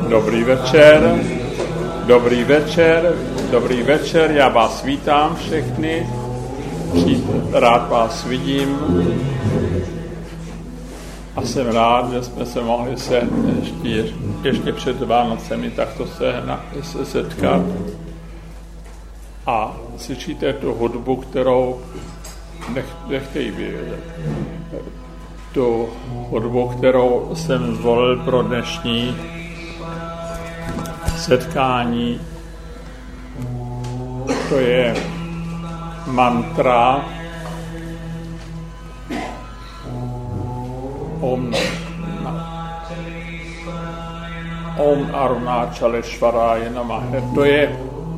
Dobrý večer, já vás vítám všechny, rád vás vidím a jsem rád, že jsme se mohli ještě před Vánocemi takto se setkat a slyšíte tu hudbu, kterou nechtějí vědět. Tu hudbu, kterou jsem zvolil pro dnešní setkání, to je mantra Om Arunachaleshvaraya Namaha. To je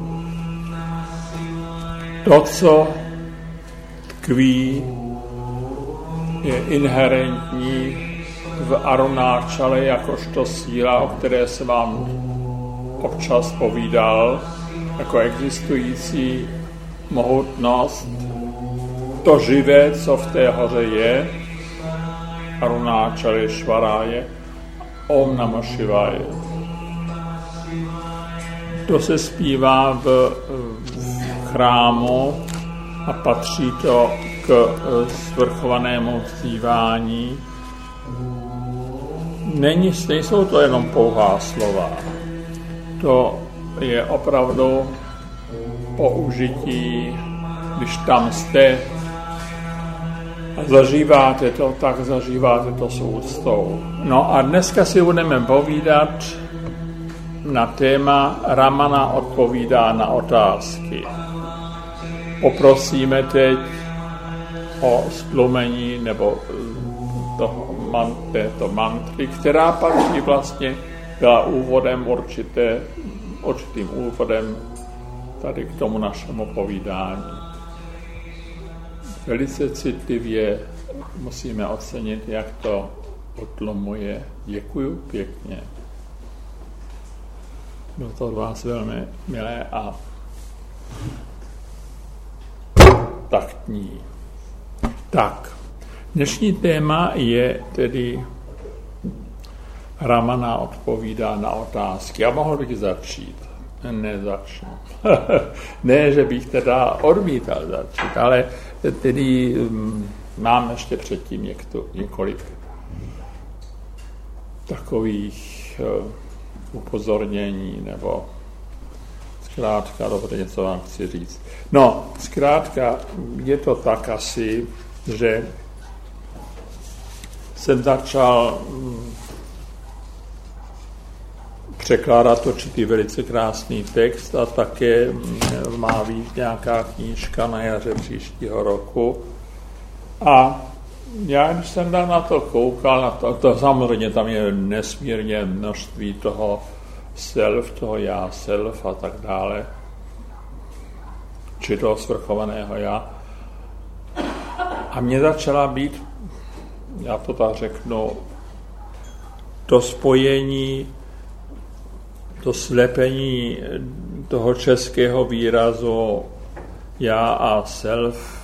to, co tkví, je inherentní v Arunachale jakožto síla, o které se vám občas povídal, jako existující mohutnost, to živé, co v té hoře je, Arunachaleshvaraya, Om Namah Shivaya. To se zpívá v chrámu a patří to k svrchovanému vzývání. Nejsou to jenom pouhá slova. To je opravdu použití, když tam jste a zažíváte to, tak zažíváte to s úctou. No a dneska si budeme povídat na téma Ramana odpovídá na otázky. Poprosíme teď o stlumení nebo této mantry, která patří vlastně, byla úvodem určitým úvodem tady k tomu našemu povídání. Velice citlivě musíme ocenit, jak to utlumuje. Děkuju pěkně. Bylo to od vás velmi milé a taktní. Tak, dnešní téma je tedy Ramana odpovídá na otázky. Já mohl bych začít. Nezačnu. Ne, že bych teda odmítal začít, ale tedy mám ještě předtím několik takových upozornění, nebo zkrátka, dobře, něco vám chci říct. No, zkrátka, je to tak asi, že jsem začal překládat určitý velice krásný text a také má být nějaká knížka na jaře příštího roku. A já, když jsem na to koukal, to samozřejmě tam je nesmírně množství toho self, toho já, self a tak dále, či toho svrchovaného já. A mně začala být, já to tak řeknu, to spojení, to slepení toho českého výrazu já a self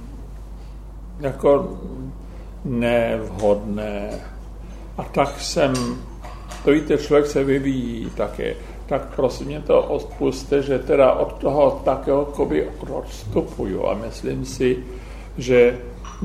jako nevhodné. A tak to víte, člověk se vyvíjí také. Tak prosím mě to odpuste, že teda od toho takého koby odstupuju a myslím si, že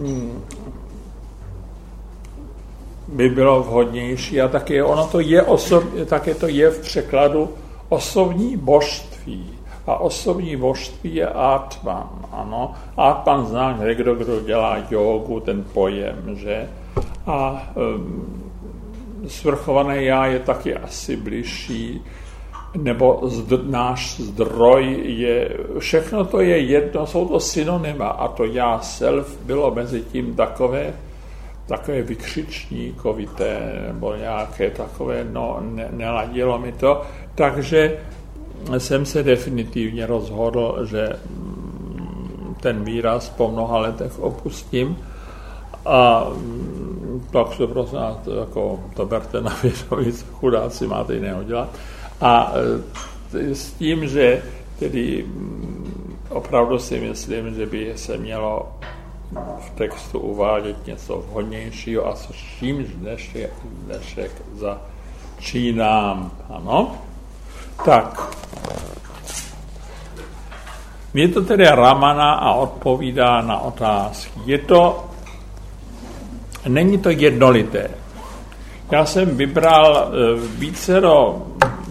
by bylo vhodnější a také ono to je také to je v překladu osobní božství. A osobní božství je Atman, ano. Atman zná někdo, kdo dělá jógu, ten pojem, že? A svrchované já je taky asi bližší, nebo náš zdroj je, všechno to je jedno, jsou to synonyma a to já self bylo mezi tím takové vykřičníkovité, nebo nějaké takové, neladilo mi to, takže jsem se definitivně rozhodl, že ten výraz po mnoha letech opustím a tak se prosím, to berte na vědomí, co chudáci máte jiného dělat. A s tím, že tedy opravdu si myslím, že by se mělo v textu uvádět něco vhodnějšího a s čímž dnešek či nám. Ano? Tak. Je to tedy Ramana a odpovídá na otázky. Není to jednolité. Já jsem vybral vícero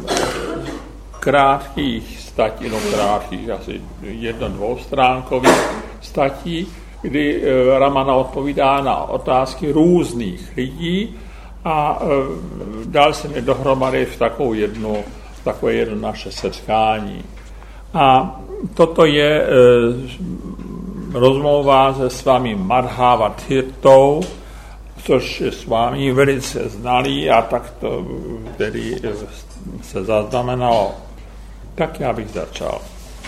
krátkých statí, krátkých, asi 1-2stránkových statí, kdy Ramana odpovídá na otázky různých lidí a dal jsem je dohromady v takové jedno naše setkání. A toto je rozmluva se svami Madhava Tirtou, což je s vámi velice znalý a tak to tedy se zaznamenalo. Tak já bych začal.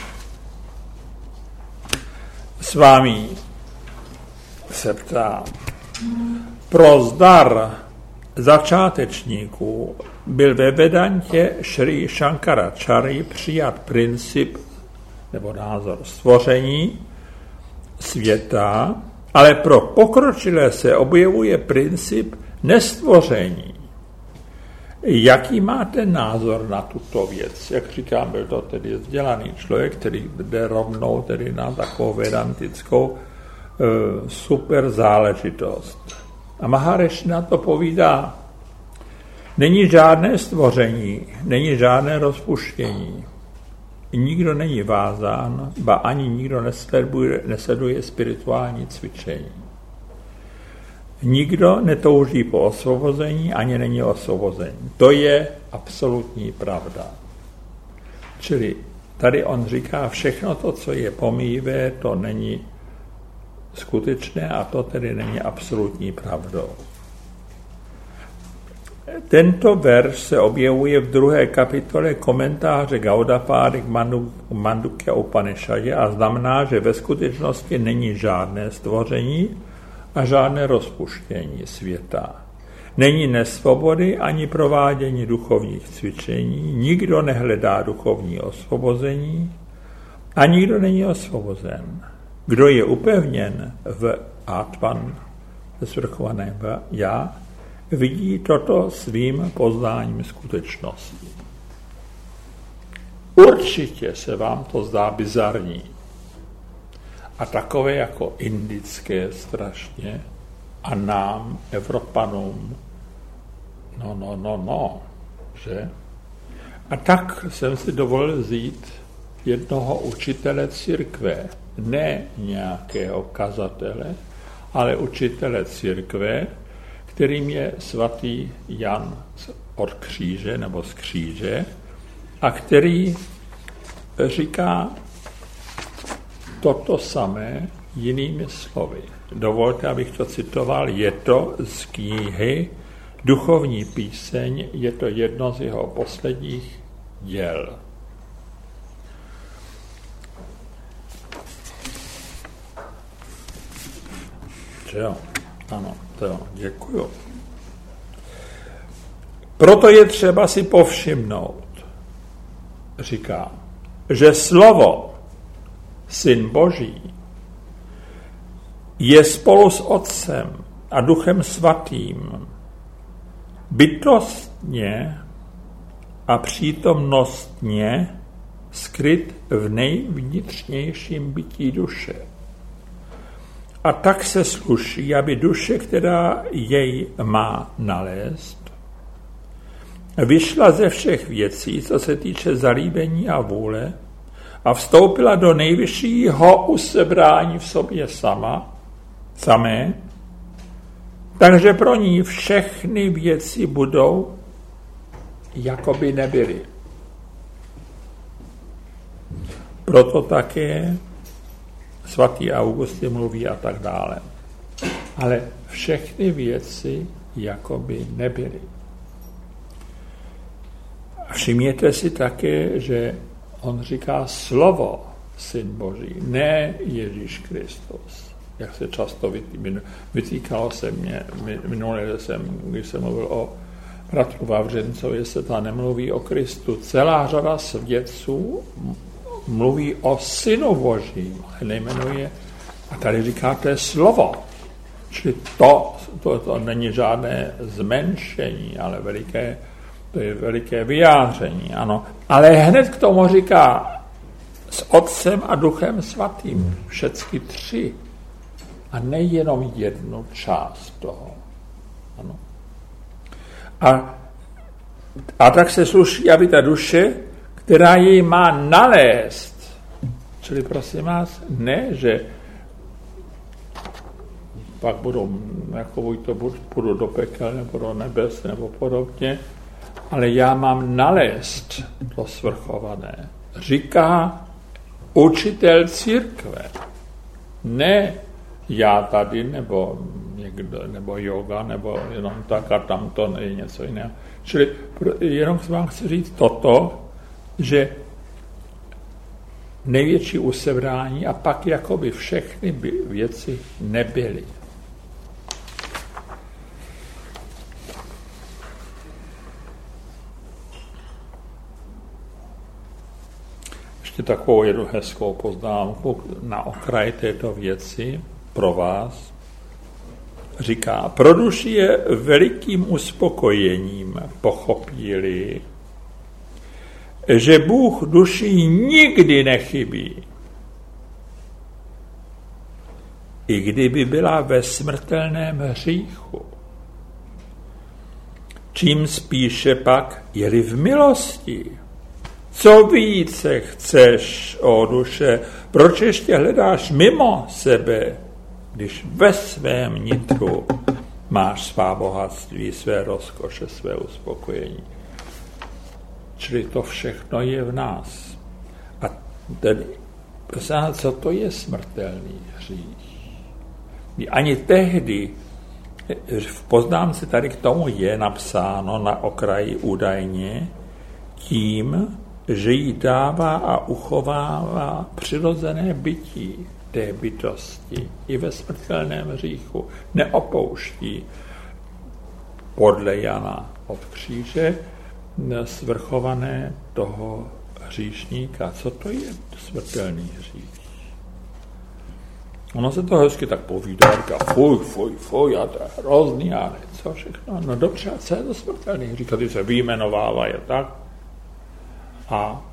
S vámi se ptám. Pro zdar začátečníků byl ve Vedantě Šri Shankaracharya přijat princip nebo názor stvoření světa, ale pro pokročilé se objevuje princip nestvoření. Jaký máte názor na tuto věc? Jak říkám, byl to tedy vzdělaný člověk, který jde rovnou tedy na takovou vedantickou super záležitost. A Maharishi na to povídá, není žádné stvoření, není žádné rozpuštění. Nikdo není vázán, ba ani nikdo nesleduje spirituální cvičení. Nikdo netouží po osvobození, ani není osvobození. To je absolutní pravda. Čili tady on říká, všechno to, co je pomíjivé, to není skutečné a to tedy není absolutní pravdou. Tento verš se objevuje v 2. kapitole komentáře Gaudapády k Mandukya Upanishadě a znamená, že ve skutečnosti není žádné stvoření a žádné rozpuštění světa. Není nesvobody ani provádění duchovních cvičení, nikdo nehledá duchovní osvobození a nikdo není osvobozen. Kdo je upevněn v Atman, ve svrchovaném já, vidí toto svým poznáním skutečnosti. Určitě se vám to zdá bizarní a takové jako indické strašně a nám, Evropanům, že? A tak jsem si dovolil vzít jednoho učitele církve, ne nějakého kazatele, ale učitele církve, kterým je svatý Jan od kříže nebo z kříže a který říká toto samé jinými slovy. Dovolte, abych to citoval, je to z knihy Duchovní píseň, je to jedno z jeho posledních děl. Jo, ano, to děkuju. Proto je třeba si povšimnout, říká, že slovo Syn Boží je spolu s Otcem a Duchem Svatým bytostně a přítomnostně skryt v nejvnitřnějším bytí duše. A tak se sluší, aby duše, která jej má nalézt, vyšla ze všech věcí, co se týče zalíbení a vůle, a vstoupila do nejvyššího usebrání v sobě samé, takže pro ní všechny věci budou, jako by nebyly. Proto také svatý Augustin mluví a tak dále. Ale všechny věci, jako by nebyly. Všimněte si také, že on říká slovo Syn Boží, ne Ježíš Kristus. Jak se často vytýkalo se mě, minule když jsem mluvil o bratru Vavřincovi, se tam nemluví o Kristu. Celá řada svědců mluví o Synu Božím, ale nejmenuje, a tady říká, to je slovo. Čili to není žádné zmenšení, ale veliké To je veliké vyjádření, ano. Ale hned k tomu říká s Otcem a Duchem Svatým. Všecky tři. A nejenom jednu část toho. Ano. A tak se sluší, aby ta duše, která jej má nalézt, čili prosím vás, ne, že pak půjdu do pekel, nebo do nebes, nebo podobně, ale já mám nalézt to svrchované. Říká učitel církve. Ne já tady, nebo někdo, nebo yoga, nebo jenom tak a tam to je něco jiného. Čili jenom vám chci říct toto, že největší usebrání a pak jakoby všechny věci nebyly. Ještě takovou jednu hezkou poznámku na okraj této věci pro vás. Říká, pro duši je velikým uspokojením, pochopí-li, že Bůh duši nikdy nechybí. I kdyby byla ve smrtelném hříchu. Čím spíše pak je-li v milosti. Co více chceš, o duše, proč ještě hledáš mimo sebe, když ve svém nitru máš svá bohatství, své rozkoše, své uspokojení. Čili to všechno je v nás. A tedy, co to je smrtelný hřích? Ani tehdy, v poznámce tady k tomu je napsáno na okraji údajně, tím, že jí dává a uchovává přirozené bytí té bytosti i ve smrtelném hříchu. Neopouští podle Jana od kříže svrchované toho hříšníka. Co to je smrtelný hřích? Ono se to hezky tak povídá, říká fuj, a to je hrozný, a co všechno. No dobře, a co je to smrtelný hřích? Tady se vyjmenovává, je tak? A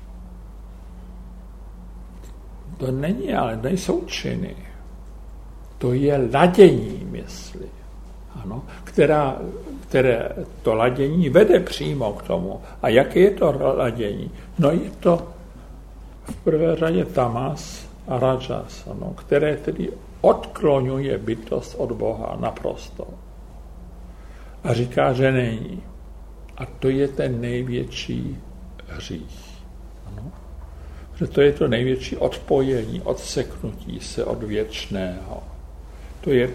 to není, ale nejsou činy. To je ladění mysli, ano, které to ladění vede přímo k tomu. A jaké je to ladění? No je to v prvé řadě tamas a rajas, ano, které tedy odklonuje bytost od Boha naprosto. A říká, že není. A to je ten největší hřích. Ano. Že to je to největší odpojení, odseknutí se od věčného. To je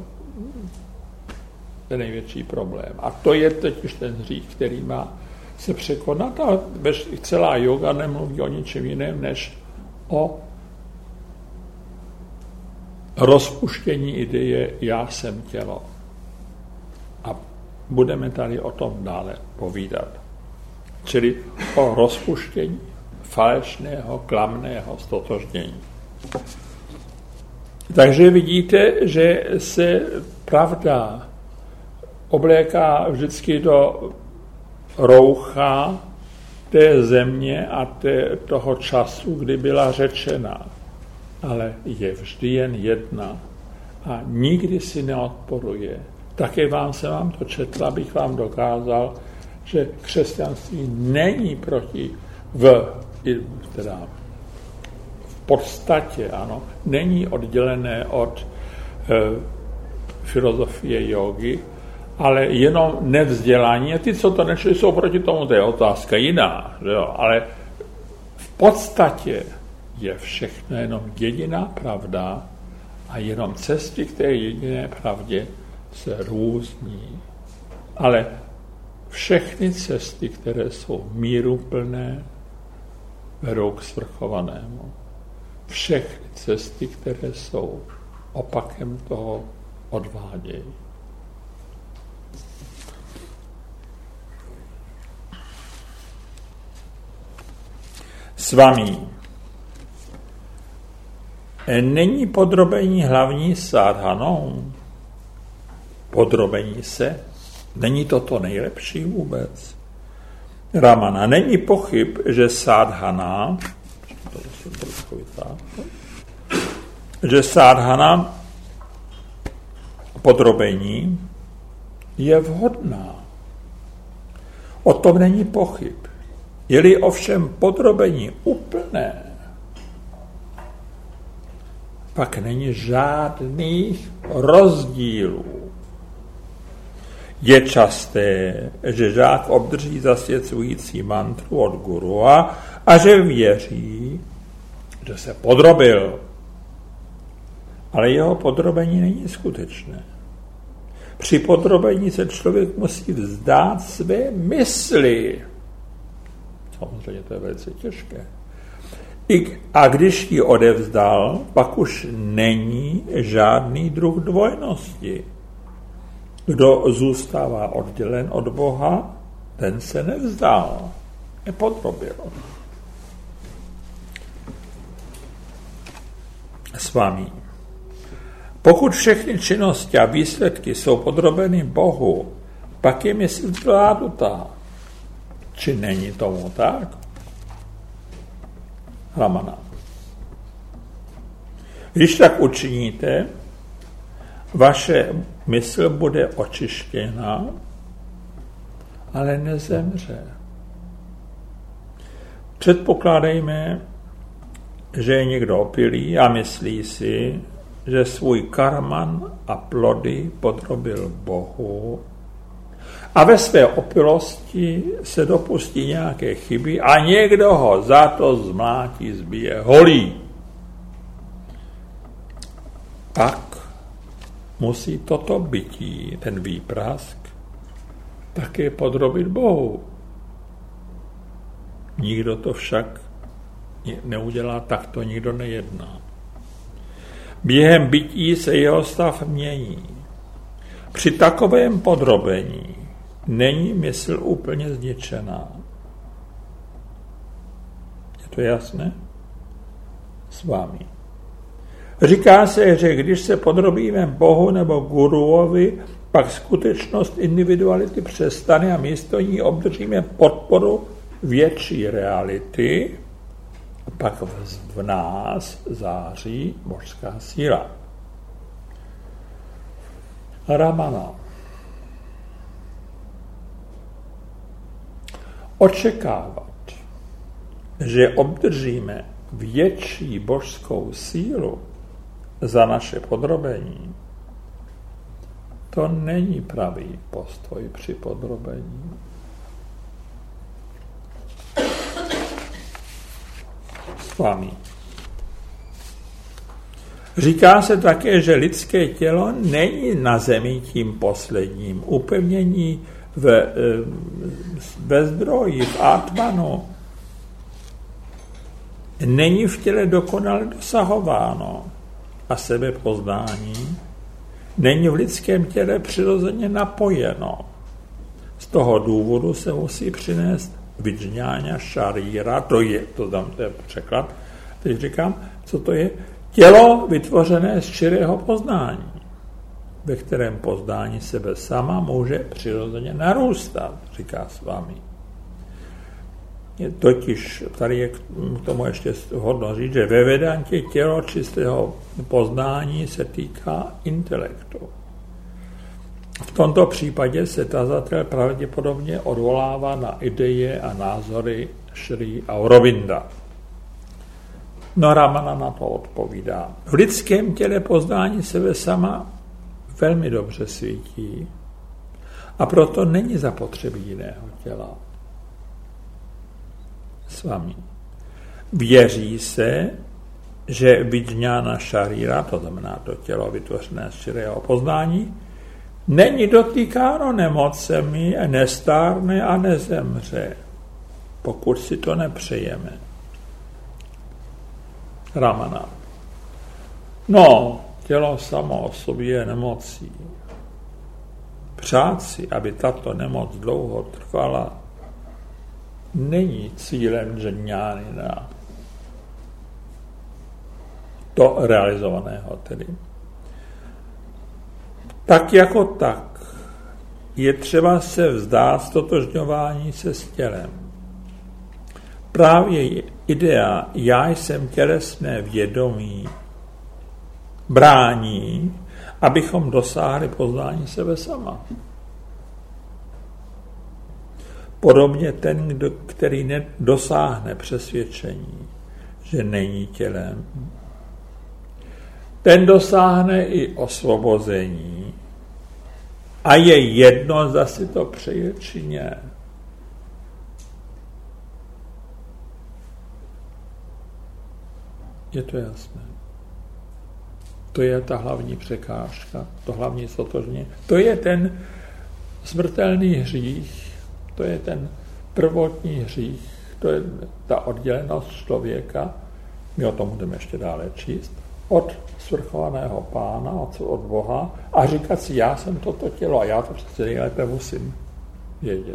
ten největší problém. A to je teď už ten hřích, který má se překonat. A celá yoga nemluví o ničem jiném, než o rozpuštění ideje já jsem tělo. A budeme tady o tom dále povídat. Čili o rozpuštění falešného, klamného stotožnění. Takže vidíte, že se pravda obléká vždycky do roucha té země a toho času, kdy byla řečena. Ale je vždy jen jedna a nikdy si neodporuje. Také vám to četl, abych vám dokázal, že křesťanství není proti v podstatě, ano, není oddělené od filozofie jógy, ale jenom nevzdělání. A ty, co to nešli, jsou proti tomu, to je otázka jiná. Jo? Ale v podstatě je všechno jenom jediná pravda a jenom cesty k té jediné pravdě se různí. Ale všechny cesty, které jsou míruplné, vedou k svrchovanému. Všechny cesty, které jsou opakem toho, odvádějí. Svamí. Není podrobení hlavní sádhanou? Podrobení se? Není to nejlepší vůbec? Ramana. Není pochyb, že sadhana, podrobení je vhodná. O tom není pochyb. Je-li ovšem podrobení úplné, pak není žádných rozdílů. Je časté, že žák obdrží zasvěcující mantru od gurua a že věří, že se podrobil. Ale jeho podrobení není skutečné. Při podrobení se člověk musí vzdát své mysli. Samozřejmě to je velice těžké. A když ji odevzdal, pak už není žádný druh dvojnosti. Kdo zůstává oddělen od Boha, ten se nevzdal, nepodrobil. S vámi. Pokud všechny činnosti a výsledky jsou podrobeny Bohu, pak je mysl zvládnutá. Či není tomu tak? Ramana. Když tak učiníte, vaše mysl bude očištěna, ale nezemře. Předpokládejme, že je někdo opilý a myslí si, že svůj karman a plody podrobil Bohu a ve své opilosti se dopustí nějaké chyby a někdo ho za to zmlátí, zbije, holí. Pak musí toto bytí, ten výprask, také podrobit Bohu. Nikdo to však neudělá, tak to nikdo nejedná. Během bytí se jeho stav mění. Při takovém podrobení není mysl úplně zničená. Je to jasné? S vámi. Říká se, že když se podrobíme Bohu nebo guruovi, pak skutečnost individuality přestane a místo ní obdržíme podporu větší reality, a pak v nás září božská síla. Ramana. Očekávat, že obdržíme větší božskou sílu za naše podrobení, to není pravý postoj při podrobení. S vámi. Říká se také, že lidské tělo není na zemi tím posledním. Upevnění ve zdroji, v Atmanu, není v těle dokonale dosahováno a sebepoznání není v lidském těle přirozeně napojeno. Z toho důvodu se musí přinést vidžňáňa šaríra, to je překlad, teď říkám, co to je? Tělo vytvořené z čirého poznání, ve kterém poznání sebe sama může přirozeně narůstat, říká s vámi. Totiž tady je k tomu ještě hodno říct, že ve Vedantě tělo čistého poznání se týká intelektu. V tomto případě se tazatel pravděpodobně odvolává na ideje a názory Šrí Aurovinda. No Ramana na to odpovídá. V lidském těle poznání sebe sama velmi dobře svítí a proto není zapotřebí jiného těla. S vámi. Věří se, že vidžňána šaríra, to znamená to tělo vytvořené z čirého poznání, není dotýkáno nemocemi, nestárne a nezemře, pokud si to nepřejeme. Ramana. No, tělo samo o sobě je nemocí. Přát si, aby tato nemoc dlouho trvala, není cílem džňánina. To realizovaného tedy. Tak jako tak je třeba se vzdát stotožňování se s tělem. právě idea já jsem tělesné vědomí brání, abychom dosáhli poznání sebe sama. Podobně ten, který nedosáhne přesvědčení, že není tělem, ten dosáhne i osvobození a je jedno, zda si to přeje či ne. Je to jasné. To je ta hlavní překážka, to hlavní stotožnění. To je ten smrtelný hřích, to je ten prvotní hřích, to je ta oddělenost člověka, my o tom budeme ještě dále číst, od svrchovaného Pána, od Boha a říkat si, já jsem toto tělo a já to přece nejlépe musím vědět.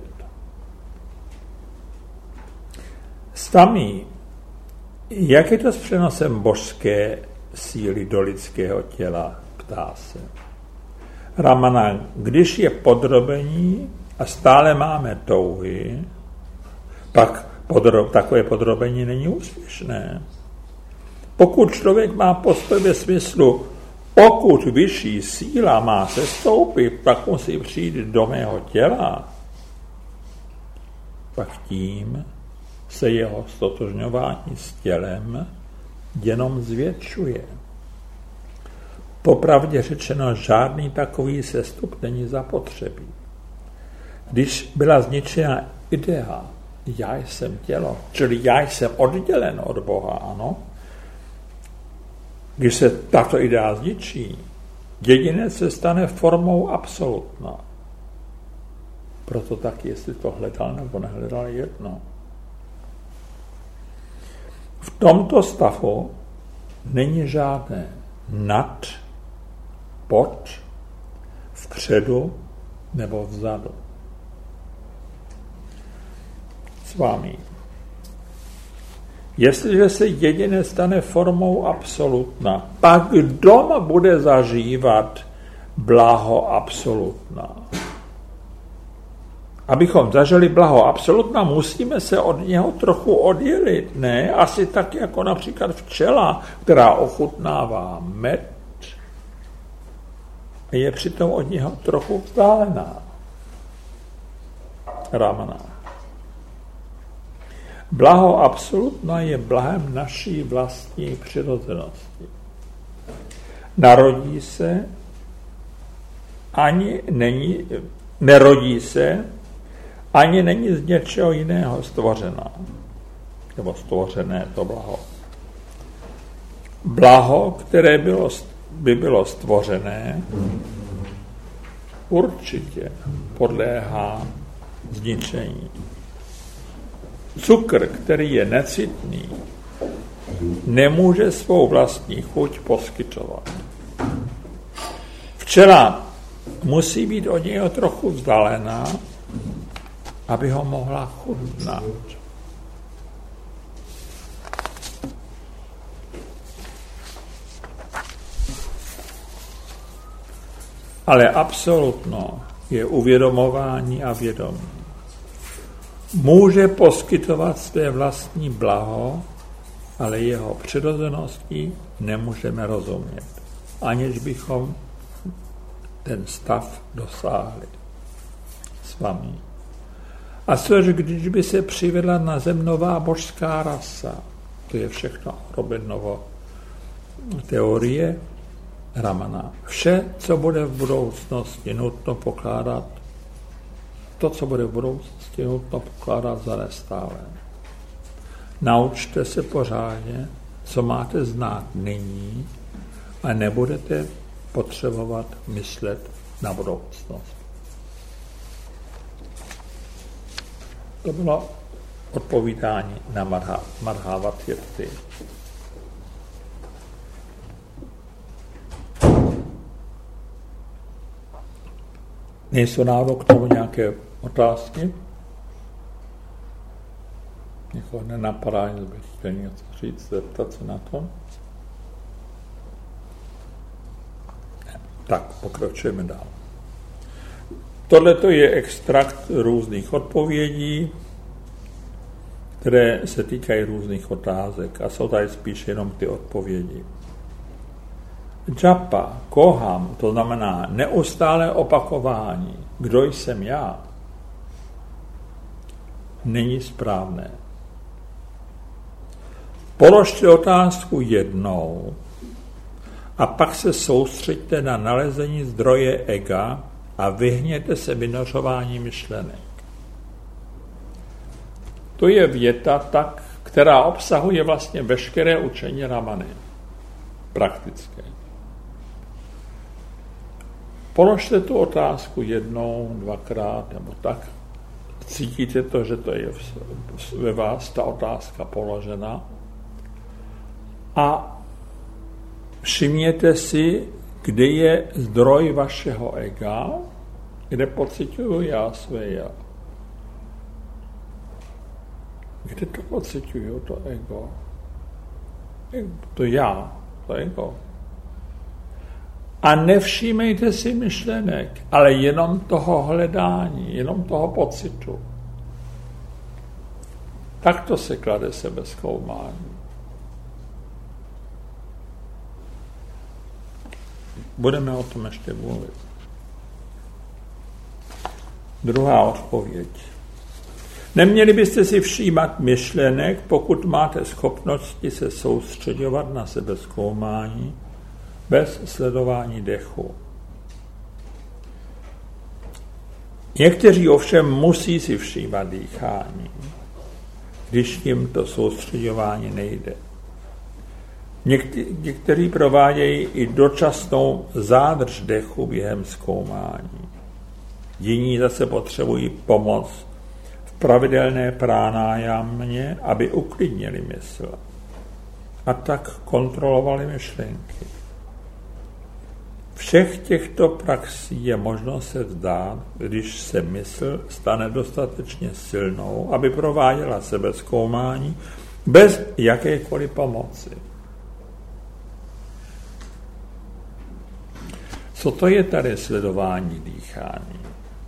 Stamí, jak je to s přenosem božské síly do lidského těla, ptá se. Ramana, když je podrobení a stále máme touhy, pak takové podrobení není úspěšné. Pokud člověk má postoj ve smyslu, pokud vyšší síla má se stoupit, tak musí přijít do mého těla, pak tím se jeho stotožňování s tělem jenom zvětšuje. Popravdě řečeno, žádný takový sestup není zapotřebí. Když byla zničena idea, já jsem tělo, čili já jsem oddělen od Boha, ano, když se tato idea zničí, jedinec se stane formou absolutna. Proto tak, jestli to hledal nebo nehledal, jedno. V tomto stavu není žádné nad, pod, vpředu nebo vzadu. S vámi. Jestliže se jediné stane formou absolutna, pak kdo bude zažívat blaho absolutna? Abychom zažili blaho absolutna, musíme se od něho trochu oddělit, ne? Asi tak jako například včela, která ochutnává med a je přitom od něho trochu vzdálená. Ramana. Blaho absolutna je blahem naší vlastní přirozenosti. Narodí se, nerodí se, ani není z něčeho jiného stvořená. Nebo stvořené to blaho. Blaho, které by bylo stvořené, určitě podléhá zničení. Cukr, který je necitný, nemůže svou vlastní chuť poskytovat. Včela musí být od něho trochu vzdálená, aby ho mohla chutnat. Ale absolutno je uvědomování a vědomí. Může poskytovat své vlastní blaho, ale jeho přirozenosti nemůžeme rozumět, aniž bychom ten stav dosáhli s vámi. A což když by se přivedla na zem nová božská rasa, to je všechno Robinovo teorie Ramana. Vše, co bude v budoucnosti nutno pokládat, to, co bude v budoucnosti nutno pokládat za nestálé. Naučte se pořádně, co máte znát nyní a nebudete potřebovat myslet na budoucnost. To bylo odpovídání na Madhavatirthi. Nejsou náhodou k tomu nějaké otázky? Někoho nenapadá, že bych chtěl něco říct, zeptat se na to? Ne. Tak, pokračujeme dál. Tohle je extrakt různých odpovědí které se týkají různých otázek a jsou tady spíš jenom ty odpovědi. Japa, koham, to znamená neustálé opakování, kdo jsem já, není správné. Položte otázku jednou a pak se soustřeďte na nalezení zdroje ega a vyhněte se vynořování myšlenek. To je věta, která obsahuje vlastně veškeré učení Ramany. Praktické. Položte tu otázku jednou, dvakrát nebo tak. Cítíte to, že to je ve vás ta otázka položena. A všimněte si, kde je zdroj vašeho ega, kde pociťuju já své já. Kde to pociťuju, to ego? To já, to ego. A nevšímejte si myšlenek, ale jenom toho hledání, jenom toho pocitu. Takto se klade sebezkoumání. Budeme o tom ještě mluvit. Druhá odpověď. Neměli byste si všímat myšlenek, pokud máte schopnosti se soustředovat na sebezkoumání bez sledování dechu. Někteří ovšem musí si všímat dýchání, když jim to soustředování nejde. Někteří provádějí i dočasnou zádrž dechu během zkoumání. Jiní zase potřebují pomoc v pravidelné pránájamě, aby uklidnili mysl a tak kontrolovali myšlenky. Všech těchto praxí je možno se vzdát, když se mysl stane dostatečně silnou, aby prováděla sebezkoumání bez jakékoliv pomoci. Co to je tady sledování dýchání?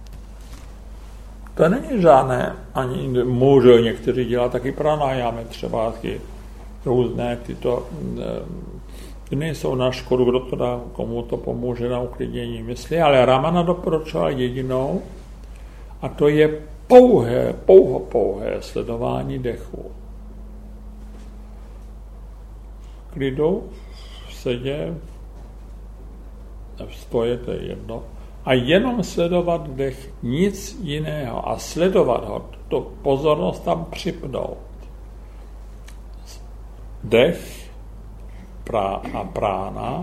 To není žádné, ani můžou někteří dělat taky pranajámy, třeba taky různé tyto, nejsou na škodu, kdo to dá, komu to pomůže na uklidnění mysli, ale Ramana doporučoval jedinou a to je pouhé sledování dechu. Klidu, v sedě, v stoje, to je jedno, a jenom sledovat dech, nic jiného. A sledovat ho, to pozornost tam připnout. Dech a prána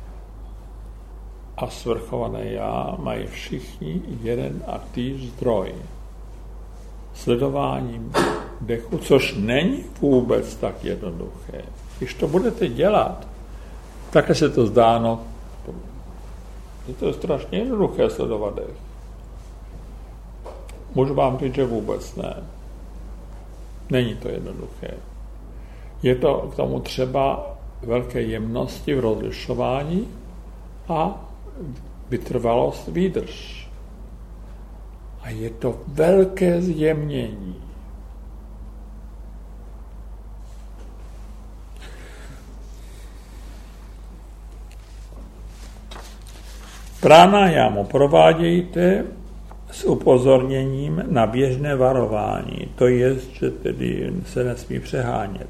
a svrchované já mají všichni jeden a týž zdroj. Sledováním dechu, což není vůbec tak jednoduché. Když to budete dělat, také se to zdá, no, to je strašně jednoduché sledovat dech. Můžu vám říct, že vůbec ne. Není to jednoduché. Je to k tomu třeba velké jemnosti v rozlišování a vytrvalost, výdrž. A je to velké zjemnění. Pránajámu provádějte s upozorněním na běžné varování, to je, že tedy se nesmí přehánět.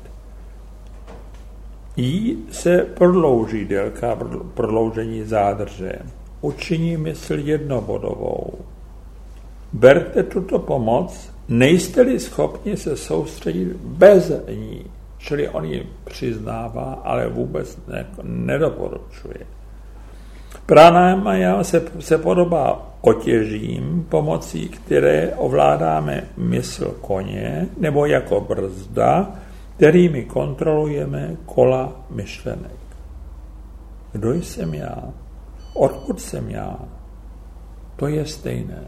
Jí se prodlouží délka prodloužení zádrže, učiní mysl jednobodovou. Berte tuto pomoc, nejste-li schopni se soustředit bez ní, čili on ji přiznává, ale vůbec nedoporučuje. Pranayama se podobá otěžím, pomocí které ovládáme mysl koně, nebo jako brzda, kterými kontrolujeme kola myšlenek. Kdo jsem já? Odkud jsem já? To je stejné.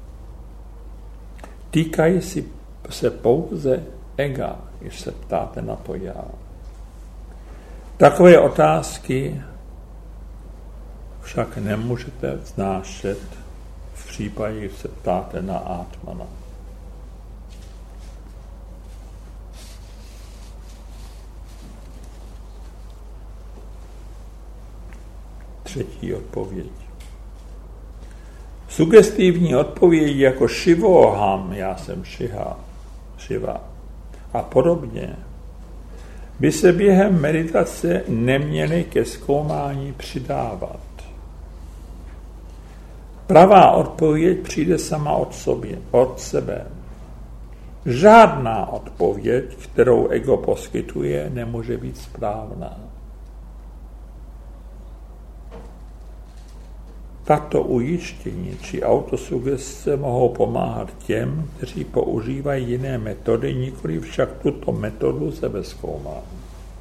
Týkají si se pouze ega, když se ptáte na to já. Takové otázky však nemůžete vznášet v případě, když se ptáte na Atmana. Třetí odpověď. Sugestivní odpovědi jako Šivoham, já jsem Šiva a podobně, by se během meditace neměly ke zkoumání přidávat. Pravá odpověď přijde sama od sebe. Žádná odpověď, kterou ego poskytuje, nemůže být správná. Tato ujištění či autosugestce mohou pomáhat těm, kteří používají jiné metody, nikoli však tuto metodu sebezkoumání.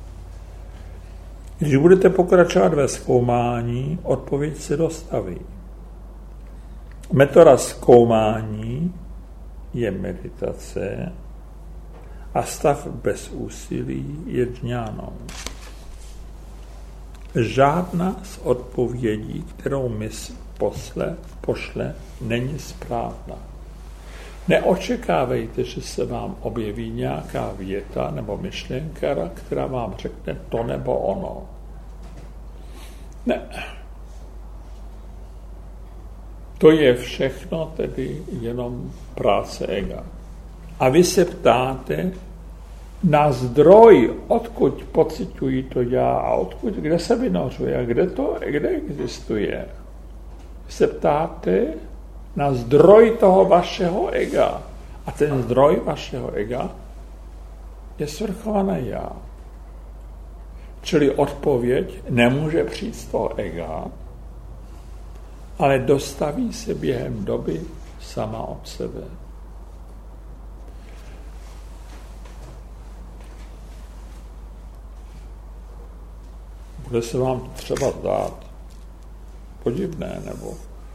Když budete pokračovat ve zkoumání, odpověď se dostaví. Metoda zkoumání je meditace a stav bez úsilí je džňánou. Žádná z odpovědí, kterou mysl pošle, není správná. Neočekávejte, že se vám objeví nějaká věta nebo myšlenka, která vám řekne to nebo ono. Ne. To je všechno tedy jenom práce ega. A vy se ptáte na zdroj, odkud pociťuji to já a kde se vynořuje a kde existuje. Vy se ptáte na zdroj toho vašeho ega. A ten zdroj vašeho ega je svrchované já. Čili odpověď nemůže přijít z toho ega, ale dostaví se během doby sama od sebe. Bude se vám třeba zdát podivné, nebo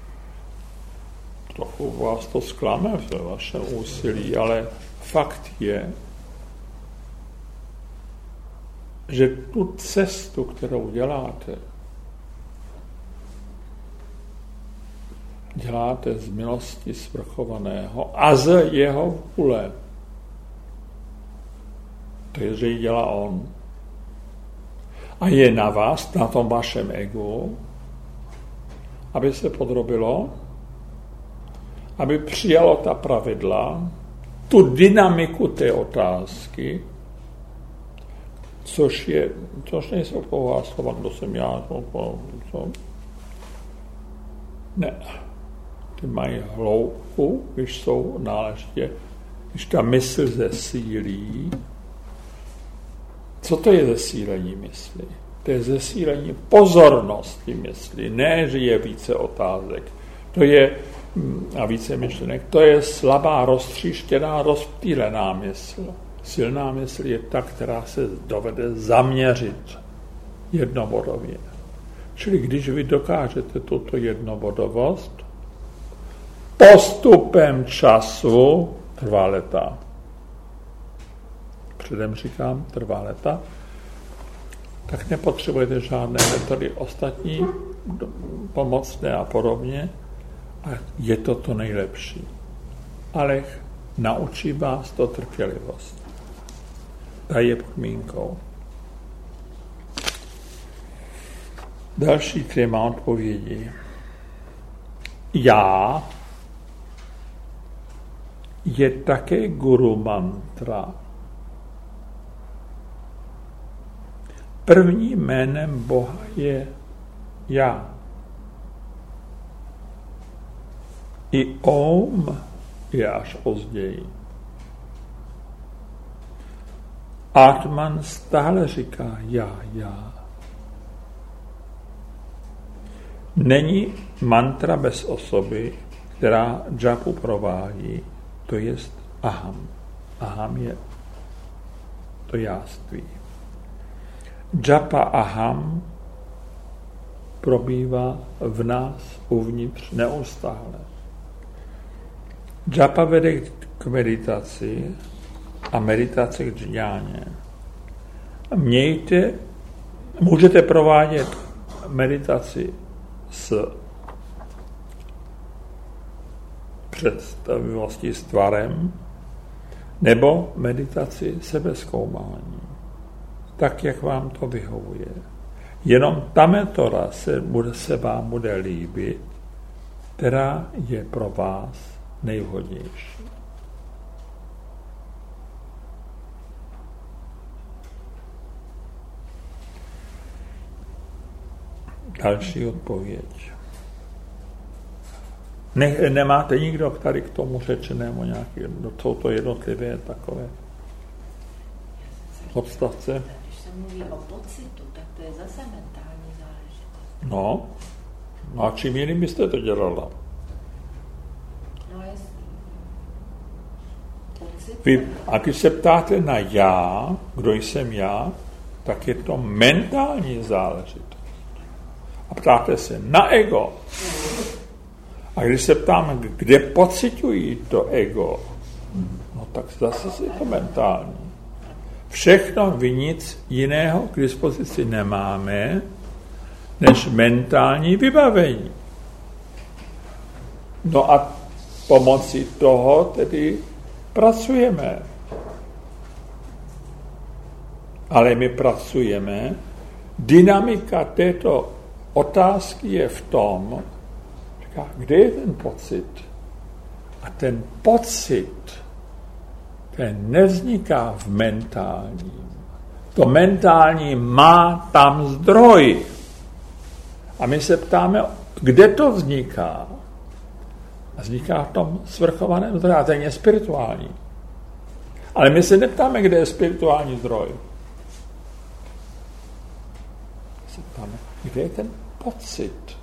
trochu vás to zklame ve vašem úsilí, ale fakt je, že tu cestu, kterou děláte z milosti svrchovaného a z jeho vůle. To je, že ji dělá on. A je na vás, na tom vašem egu, aby se podrobilo, aby přijalo ta pravidla, tu dynamiku té otázky, což nejsou pouhá slova, kdo jsem já, co? Ne. Ty mají hloubku, když jsou náležitě, když ta mysl zesílí. Co to je zesílení mysli? To je zesílení pozornosti mysli, ne, že je více otázek. To je, a více myšlenek, to je slabá, roztříštěná, rozptýlená mysl. Silná mysl je ta, která se dovede zaměřit jednobodově. Čili když vy dokážete tuto jednobodovost, postupem času trvá leta. Předem říkám, trvá leta, tak nepotřebujete žádné metody ostatní, pomocné a podobně, a je to nejlepší. Ale naučí vás to trpělivost. Ta je podmínkou. Další téma odpovědi. Já je také guru mantra. Prvním jménem Boha je já. I Om je až později. Atman stále říká já. Není mantra bez osoby, která džapu provádí, to jest aham. Aham je to jáství. Džapa aham probývá v nás uvnitř neustále. Džapa vede k meditaci a meditace k džňáně. Můžete provádět meditaci s představivostí s tvarem nebo meditaci sebezkoumání. Tak, jak vám to vyhovuje. Jenom ta metoda se vám bude líbit, která je pro vás nejvhodnější. Další odpověď. Nemáte nikdo tady k tomu řečenému nějaký, jsou to jednotlivé takové odstavce? Když se mluví o pocitu, tak to je zase mentální záležitost. No a čím jiným byste to dělala? No jasný. Vy, a když se ptáte na já, kdo jsem já, tak je to mentální záležitost. A ptáte se na ego. A když se ptáme, kde pociťují to ego, no tak zase je to mentální. Všechno, vy nic jiného k dispozici nemáme, než mentální vybavení. No a pomocí toho tedy pracujeme. Ale my pracujeme. Dynamika této otázky je v tom, kde je ten pocit? A ten pocit, ten nevzniká v mentálním. To mentální má tam zdroj. A my se ptáme, kde to vzniká? A vzniká v tom svrchovaném zdroji. A ten je spirituální. Ale my se neptáme, kde je spirituální zdroj. My se ptáme, kde je ten pocit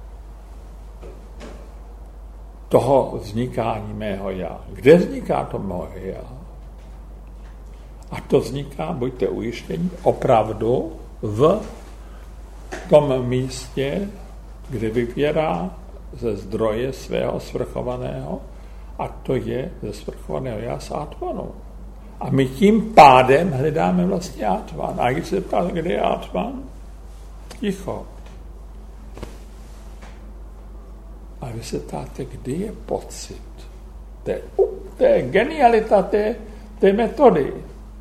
toho vznikání mého já. Kde vzniká to moje já? A to vzniká, buďte ujištěni, opravdu v tom místě, kde vybírá ze zdroje svého svrchovaného, a to je ze svrchovaného já s Atmanou. A my tím pádem hledáme vlastně Atman. A když se ptáte, kde je Atman? Ticho. A vy se ptáte, kdy je pocit. To je genialita té metody.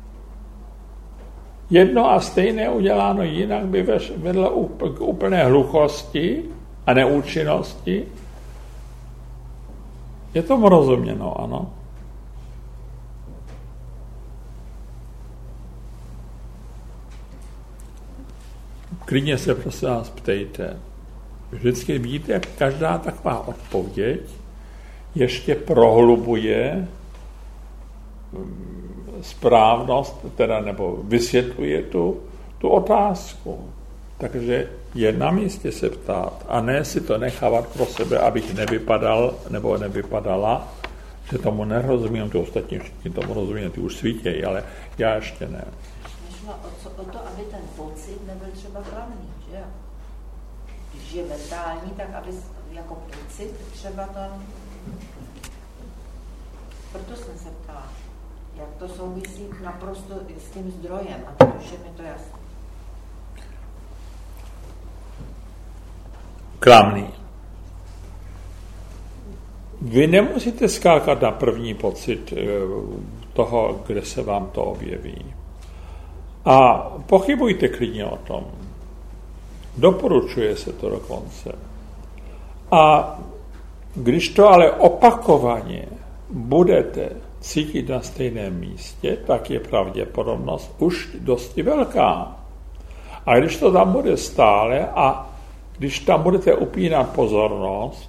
Jedno a stejné uděláno jinak by vedlo k úplné hluchosti a neúčinnosti. Je tomu rozuměno, ano? Klidně se prosím vás ptejte. Vždycky vidíte, jak každá taková odpověď ještě prohlubuje správnost, teda nebo vysvětluje tu otázku. Takže je na místě se ptát a ne si to nechávat pro sebe, abych nevypadal nebo nevypadala, že tomu nerozumím, to ostatní všichni tomu rozumí, ty už svítějí, ale já ještě ne. Nešlo o to, aby ten pocit nebyl třeba klamný, že jo? Když je mentální, tak aby jako pocit třeba tam... Proto jsem se ptala, jak to souvisí naprosto s tím zdrojem, a teď už je mi to jasné. Klamný. Vy nemusíte skákat na první pocit toho, kde se vám to objeví. A pochybujte klidně o tom. Doporučuje se to dokonce. A když to ale opakovaně budete cítit na stejném místě, tak je pravděpodobnost už dosti velká. A když to tam bude stále a když tam budete upínat pozornost,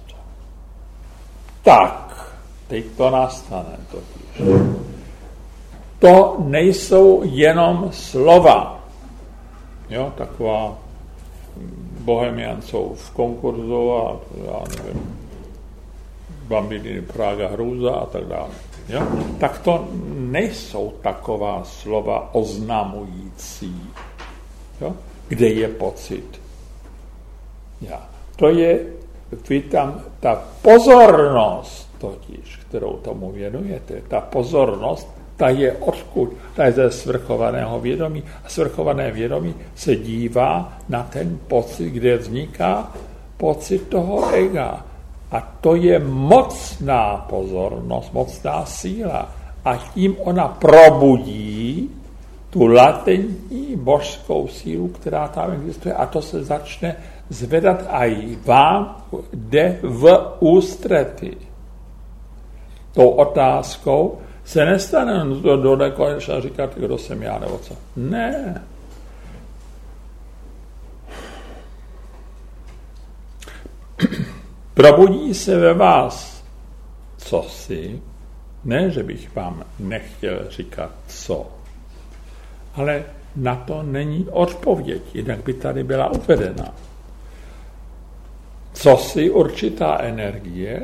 tak teď to nastane totiž. To nejsou jenom slova. Jo, taková Bohemian jsou v konkurzu a já nevím, Bambini, Praga, Hrůza a tak dále. Jo? Tak to nejsou taková slova oznamující. Jo? Kde je pocit? Já. To je, vy tam, ta pozornost totiž, kterou tomu věnujete, ta pozornost, ta je odkud? Ta je ze svrchovaného vědomí. A svrchované vědomí se dívá na ten pocit, kde vzniká pocit toho ega. A to je mocná pozornost, mocná síla. A tím ona probudí tu latentní božskou sílu, která tam existuje, a to se začne zvedat a i vám jde v ústrety. Tou otázkou se nestane do nekonečna říkat, kdo jsem já nebo co. Ne. Probudí se ve vás cosi, ne, že bych vám nechtěl říkat co, ale na to není odpověď, jinak by tady byla uvedena. Cosi, určitá energie,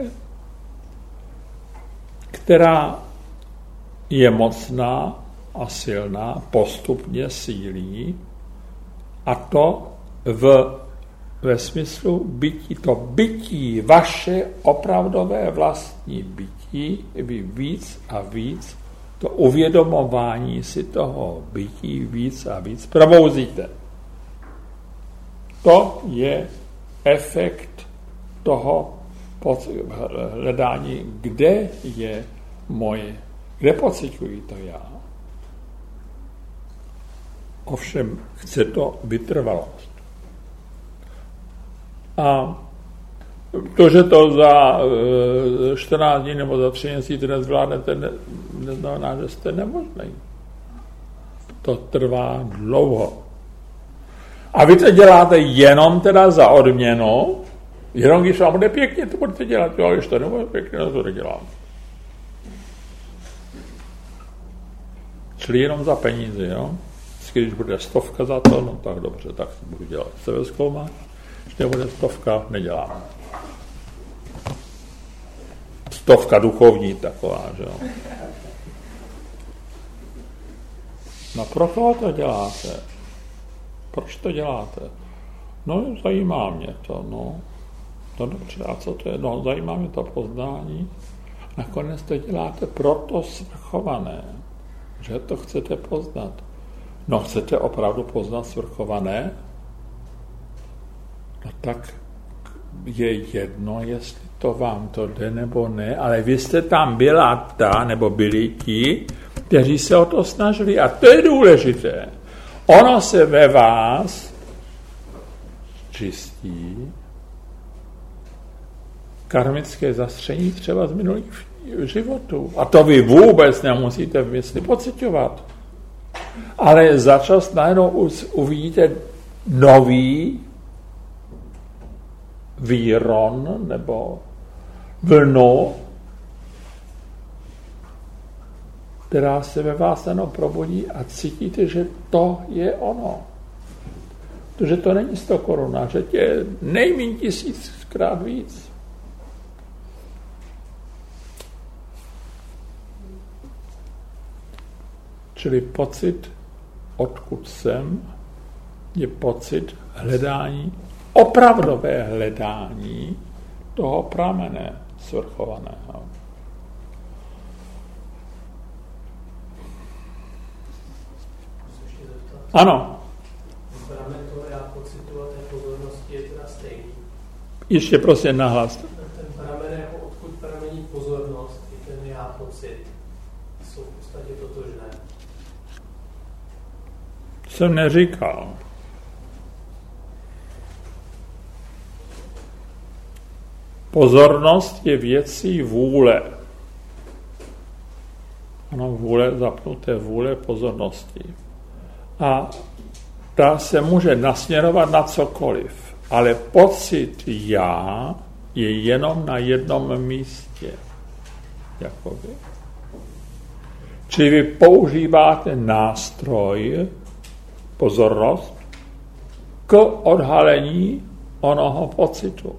která je mocná a silná, postupně sílí, a to ve smyslu bytí. To bytí, vaše opravdové vlastní bytí, vy víc a víc, to uvědomování si toho bytí víc a víc probouzíte. To je efekt toho hledání, kde je moje, kde pociťuji to já. Ovšem chce to vytrvalost. A to, že to za 14 dní nebo za 3 měsíce nezvládnete, neznamená, že jste nemožný. To trvá dlouho. A vy to děláte jenom teda za odměnu, jenom když vám bude pěkně, to budete dělat, jo, když to nebude pěkně, to nedělám. Čili jenom za peníze, jo. Když bude 100 za to, no tak dobře, tak budu dělat sebezkoumání. Když nebude 100, nedělám. 100 duchovní taková, že jo. No pro koho to děláte? Proč to děláte? No, zajímá mě to, no. No dobře, a co to je? No, zajímá mě to poznání. Nakonec to děláte proto svrchované, že to chcete poznat. No, chcete opravdu poznat svrchované? No tak je jedno, jestli to vám to jde nebo ne, ale vy jste tam byla ta, nebo byli ti, kteří se o to snažili. A to je důležité. Ono se ve vás čistí karmické zastření třeba z minulých životů. A to vy vůbec nemusíte v mysli pociťovat. Ale za čas najednou uvidíte nový výron nebo vlnu, která se ve vás jenom probudí a cítíte, že to je ono. Protože to není 100 korun, že tě nejméně 1000krát víc. Čili pocit, odkud jsem, je pocit hledání, opravdové hledání toho pramene svrchovaného. Ano. Pramen toho já pocitu a té pozornosti je teda stejný. Ještě prosím nahlas. Ten pramen, jako odkud pramení pozornost, i ten já pocit, jsou v podstatě totožné. Jsem neříkal. Pozornost je věcí vůle. Ano, vůle, zapnuté vůle pozornosti. A ta se může nasměrovat na cokoliv, ale pocit já je jenom na jednom místě. Jakoby. Čili vy používáte nástroj, pozornost, k odhalení onoho pocitu.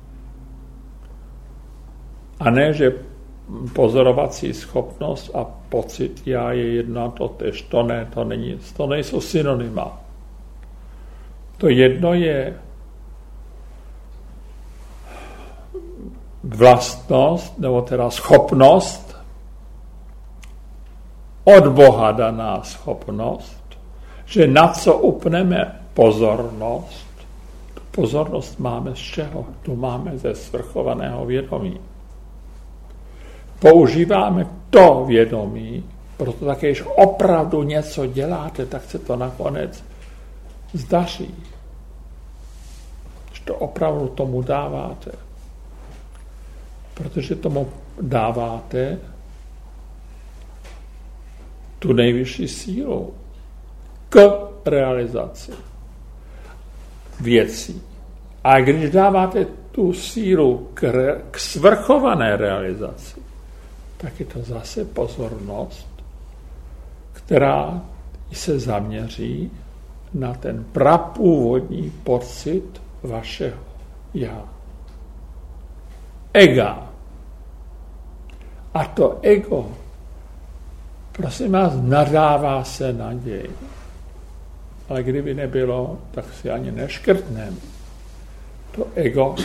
A ne, že pozorovací schopnost a pocit já je jedno a totéž. To ne, to nejsou synonyma. To jedno je vlastnost, nebo teda schopnost, od Boha daná schopnost, že na co upneme pozornost, tu pozornost máme z čeho? Tu máme ze svrchovaného vědomí. Používáme to vědomí Proto také, když opravdu něco děláte, tak se to nakonec zdaří. Když to opravdu tomu dáváte. Protože tomu dáváte tu nejvyšší sílu k realizaci věcí. A když dáváte tu sílu k svrchované realizaci, tak je to zase pozornost, která se zaměří na ten prapůvodní pocit vašeho já. Ega. A to ego, prosím vás, nadává se naději. Ale kdyby nebylo, tak si ani neškrtneme. To ego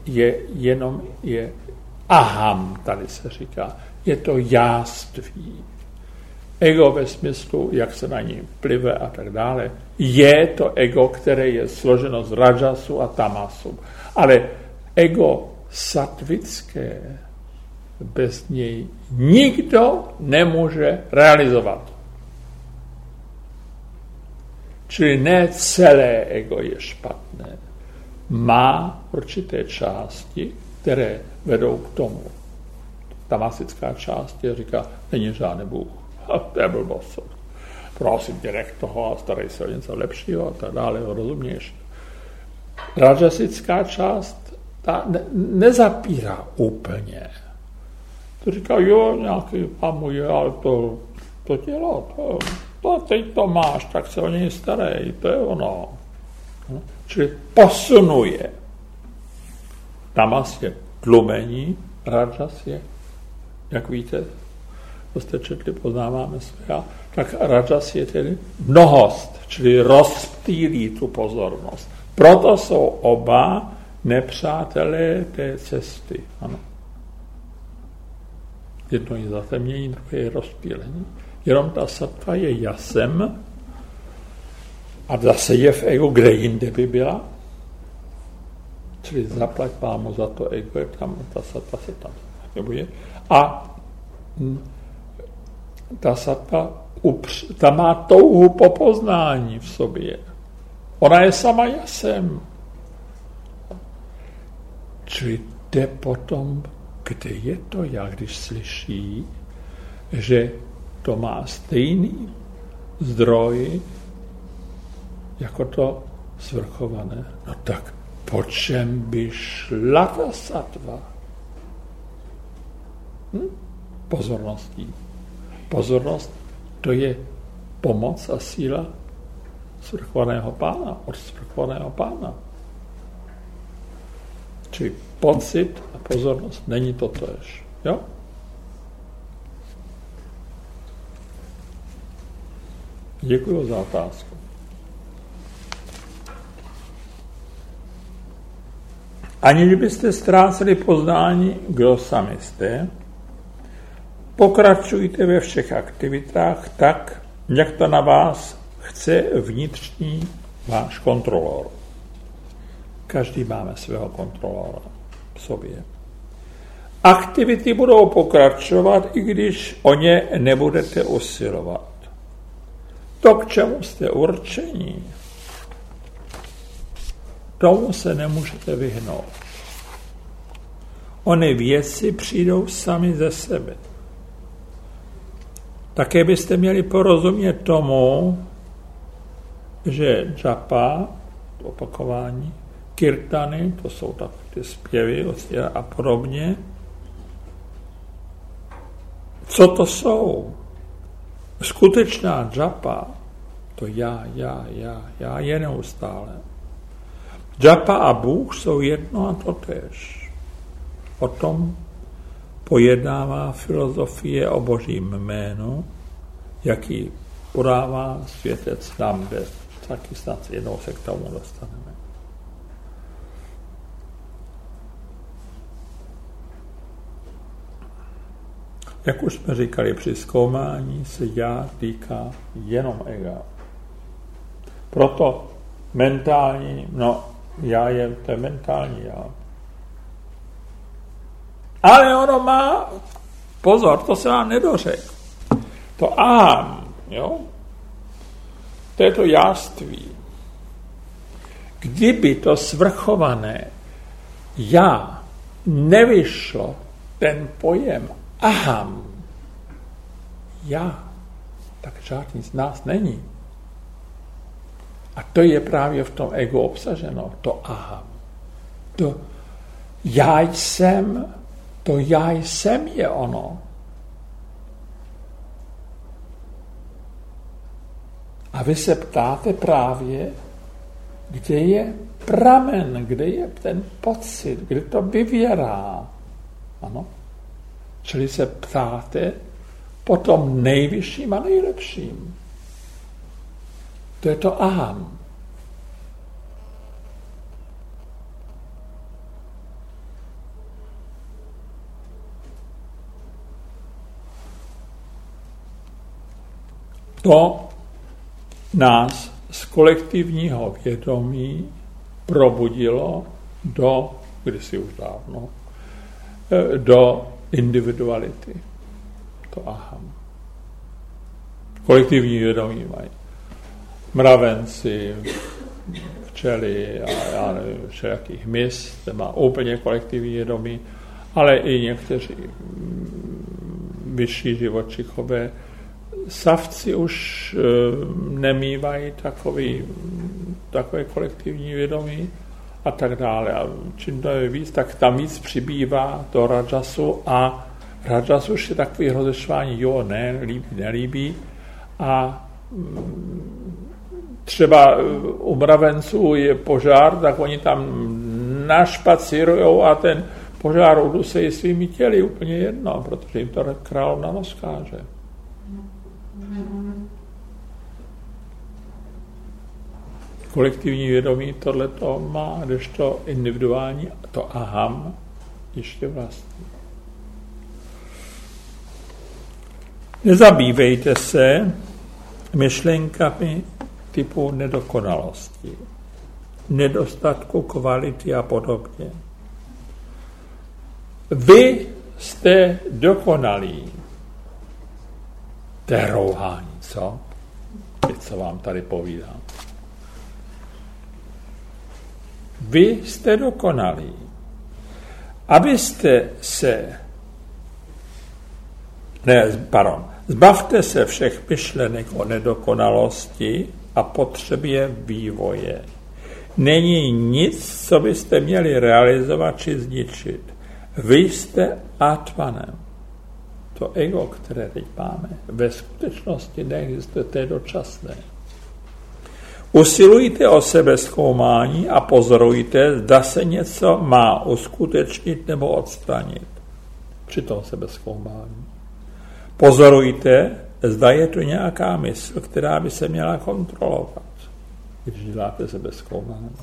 je aham, tady se říká. Je to jáství. Ego ve smyslu, jak se na ní plive a tak dále, je to ego, které je složeno z rajasu a tamasu. Ale ego sattvické bez něj nikdo nemůže realizovat. Čili ne celé ego je špatné. Má určité části, které vedou k tomu. Tamasická část je říká, není žádný Bůh. To je blbost. Prosím tě, nech toho a starej se o něco lepšího a tak dále, rozumíš. Rajasická část ta nezapírá úplně. To říká, jo, nějaký pamu je, ale to tělo, to teď to máš, tak se o něj starej, to je ono. Čili posunuje. Tamas je tlumení, rajas je, jak víte, to jste četli, poznáváme své, tak rajas je tedy mnohost, čili rozptýlí tu pozornost. Proto jsou oba nepřátelé té cesty. Ano. Jedno je zatemnění, druhé je rozptýlení. Jenom ta sattva je jasem a zase je v ego, kde jinde by byla. Čili zaplať pámu za to ego, je tam, ta sattva se tam nebude. A ta sattva ta má touhu po poznání v sobě. Ona je sama jasem. Čili jde potom, kde je to já, když slyší, že to má stejný zdroj jako to svrchované. No tak po čem by šla ta sattva? Pozorností. Pozornost, to je pomoc a síla svrchovaného pána, od svrchovaného pána. Čili pocit a pozornost není totéž. Jo? Děkuji za otázku. Aniž byste ztráceli poznání, kdo sami jste, pokračujte ve všech aktivitách tak, jak to na vás chce vnitřní váš kontrolor. Každý máme svého kontrolora v sobě. Aktivity budou pokračovat, i když o ně nebudete usilovat. To, k čemu jste určení, tomu se nemůžete vyhnout. Ony věci přijdou sami ze sebe. Také byste měli porozumět tomu, že džapa, opakování, kirtany, to jsou takové ty zpěvy a podobně. Co to jsou? Skutečná džapa, to já je neustále. Džapa a Bůh jsou jedno a totéž. O tom pojednává filozofie o Božím jménu, jaký podává světec tam, kde taky snad jednou se k tomu dostaneme. Jak už jsme říkali, při zkoumání se já týká jenom ega. Proto mentální, to je mentální já. Ale ono má, pozor, to se vám nedořekl. To aham, jo? To je to jáství. Kdyby to svrchované já nevyšlo ten pojem aham, já, tak žádný z nás není. A to je právě v tom ego obsaženo, to aham. To já jsem je ono. A vy se ptáte právě, kde je pramen, kde je ten pocit, kde to vyvěrá. Ano? Čili se ptáte po tom nejvyšším a nejlepším. To je to aham. To nás z kolektivního vědomí probudilo kdysi už dávno, do individuality. To aham. Kolektivní vědomí mají mravenci, včely a já nevím, všelijaký hmyz, ten má úplně kolektivní vědomí, ale i někteří vyšší živočichové. Savci už nemývají takové kolektivní vědomí a tak dále. A čím to je víc, tak tam víc přibývá do rajasu a rajas už je takový rozešvání, jo, ne, líbí, nelíbí. A třeba u mravenců je požár, tak oni tam našpacírujou a ten požár udusejí svými těly, úplně jedno, protože jim to královna rozkáže. Kolektivní vědomí tohleto má, kdežto individuální, to aham, ještě vlastní. Nezabývejte se myšlenkami typu nedokonalosti, nedostatku kvality a podobně. Vy jste dokonalí. To je rouhání, co? Teď co vám tady povídám. Vy jste dokonalí. Zbavte se všech myšlenek o nedokonalosti a potřebě vývoje. Není nic, co byste měli realizovat či zničit. Vy jste atmanem. To ego, které teď máme, ve skutečnosti neexistuje, to je dočasné. Usilujte o sebezkoumání a pozorujte, zda se něco má uskutečnit nebo odstranit při tom sebezkoumání. Pozorujte, zda je to nějaká mysl, která by se měla kontrolovat, když děláte sebezkoumání.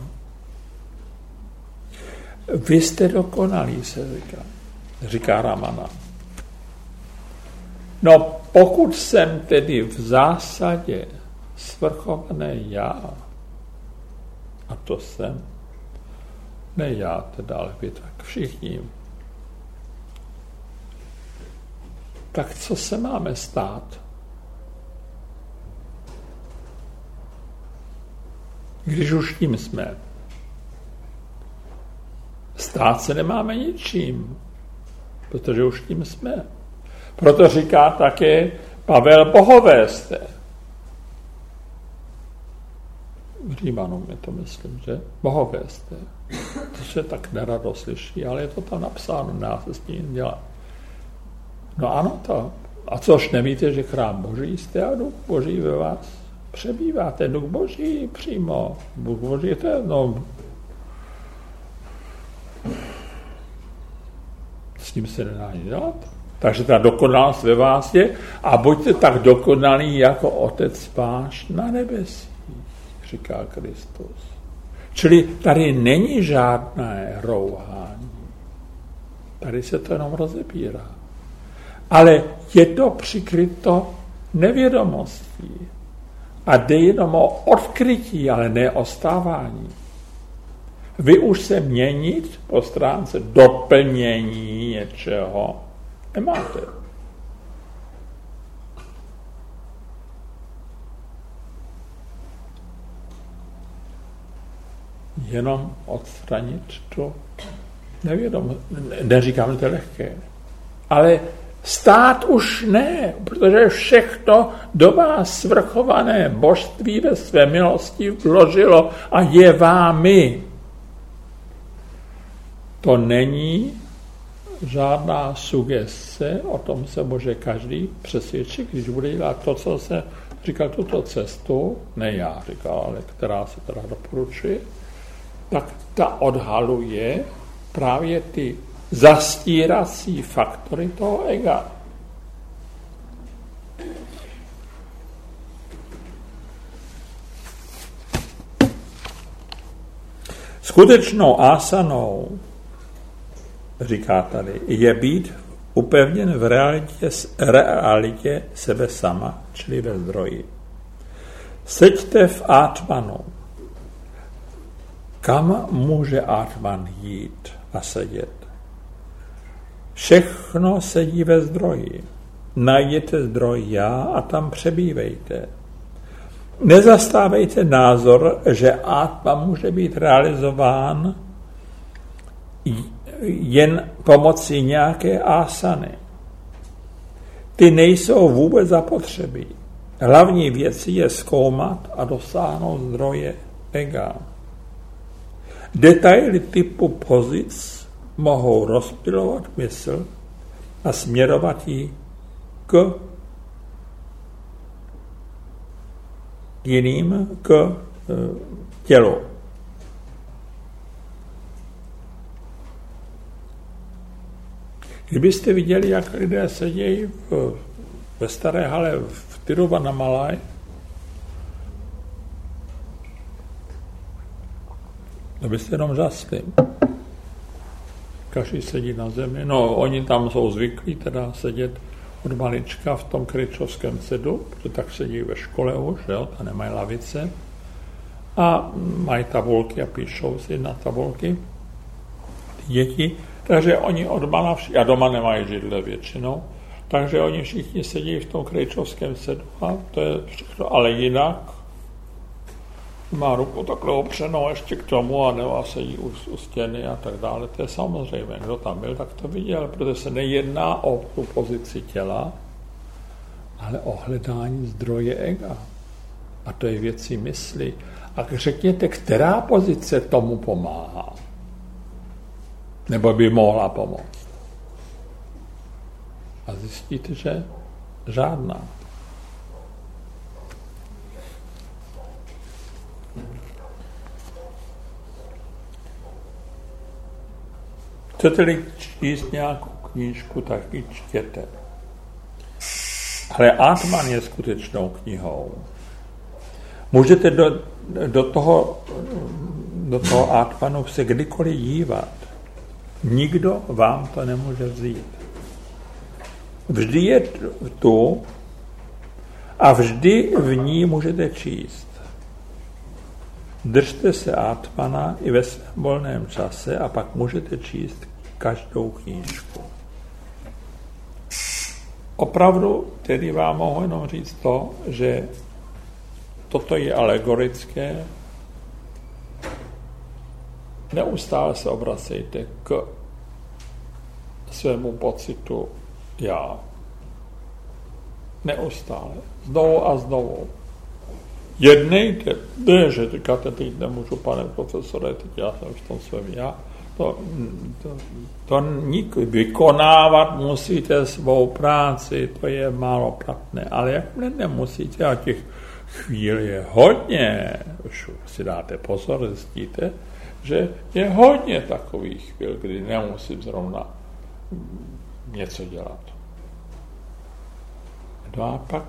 Vy jste dokonalí, se říká Ramana. No pokud jsem tedy v zásadě svrchované já, a to jsem, ne já teda, ale vy tak všichni, tak co se máme stát? Když už tím jsme. Stát se nemáme ničím, protože už tím jsme. Proto říká také Pavel, bohové jste. V Římanům je to, myslím, že bohové jste. To se tak nerado slyší, ale je to tam napsáno, dá se s tím dělat. No ano to. A což nevíte, že chrám Boží jste a duch Boží ve vás přebývá. Ten duch Boží přímo. Duch Boží to je, no, s ním se nedá nic dělat. Takže ta dokonalost ve vás je a buďte tak dokonalí jako Otec váš na nebesích, říká Kristus. Čili tady není žádné rouhání. Tady se to jenom rozebírá. Ale je to přikryto nevědomostí. A jde jenom o odkrytí, ale ne o stávání. Vy už se měnit po stránce doplnění něčeho nemáte. jenom odstranit to nevědomost. Neříkám, že to je lehké. Ale stát už ne, protože všechno do vás svrchované božství ve své milosti vložilo a je vámi. To není žádná sugestce, o tom se může každý přesvědčit, když bude dělat to, co se říkal, tuto cestu, ne já říkal, ale která se teda doporučuje, tak ta odhaluje právě ty zastírací faktory toho ega. Skutečnou asanou, říká tady, je být upevněn v realitě sebe sama, čili ve zdroji. Seďte v Atmanu. Kam může Atman jít a sedět? Všechno sedí ve zdroji. Najděte zdroj já a tam přebývejte. Nezastávejte názor, že Atma může být realizován jen pomocí nějaké asany. Ty nejsou vůbec zapotřebí. Hlavní věcí je zkoumat a dosáhnout zdroje ega. Detaily typu pozic mohou rozptylovat mysl a směrovat ji k jiným, k tělu. Kdybyste viděli, jak lidé sedějí ve staré hale v Tiruvannamalai, to byste jenom žasli. Každý sedí na zemi. No, oni tam jsou zvyklí teda sedět od malička v tom kryčovském sedu, protože tak sedí ve škole už, jo, tam nemají lavice. A mají tabulky a píšou si na tabulky ty děti. Takže oni od mala, a doma nemají židle většinou, takže oni všichni sedí v tom kryčovském sedu a to je všechno, ale jinak má ruku takhle opřenou ještě k tomu a nebo sedí u stěny a tak dále. To je samozřejmě, kdo tam byl, tak to viděl, protože se nejedná o tu pozici těla, ale o hledání zdroje ega. A to je věcí mysli. A řekněte, která pozice tomu pomáhá? Nebo by mohla pomoct? A zjistíte, že žádná. Chcete-li číst nějakou knížku, tak ji čtěte. Ale Atman je skutečnou knihou. Můžete do toho Atmanu se kdykoliv dívat. Nikdo vám to nemůže vzít. Vždy je tu a vždy v ní můžete číst. Držte se Atmana i ve svém volném čase a pak můžete číst každou knížku. Opravdu tedy vám mohu jenom říct to, že toto je alegorické. Neustále se obracejte k svému pocitu já. Neustále. Znovu a znovu. Jednejte, ne, že říkáte, teď nemůžu, pane profesore, teď já jsem v tom svém já. To vykonávat musíte svou práci, to je málo platné, ale jakmile nemusíte, a těch chvíli je hodně, už si dáte pozor, zjistíte, že je hodně takových chvíl, kdy nemusím zrovna něco dělat. No a pak,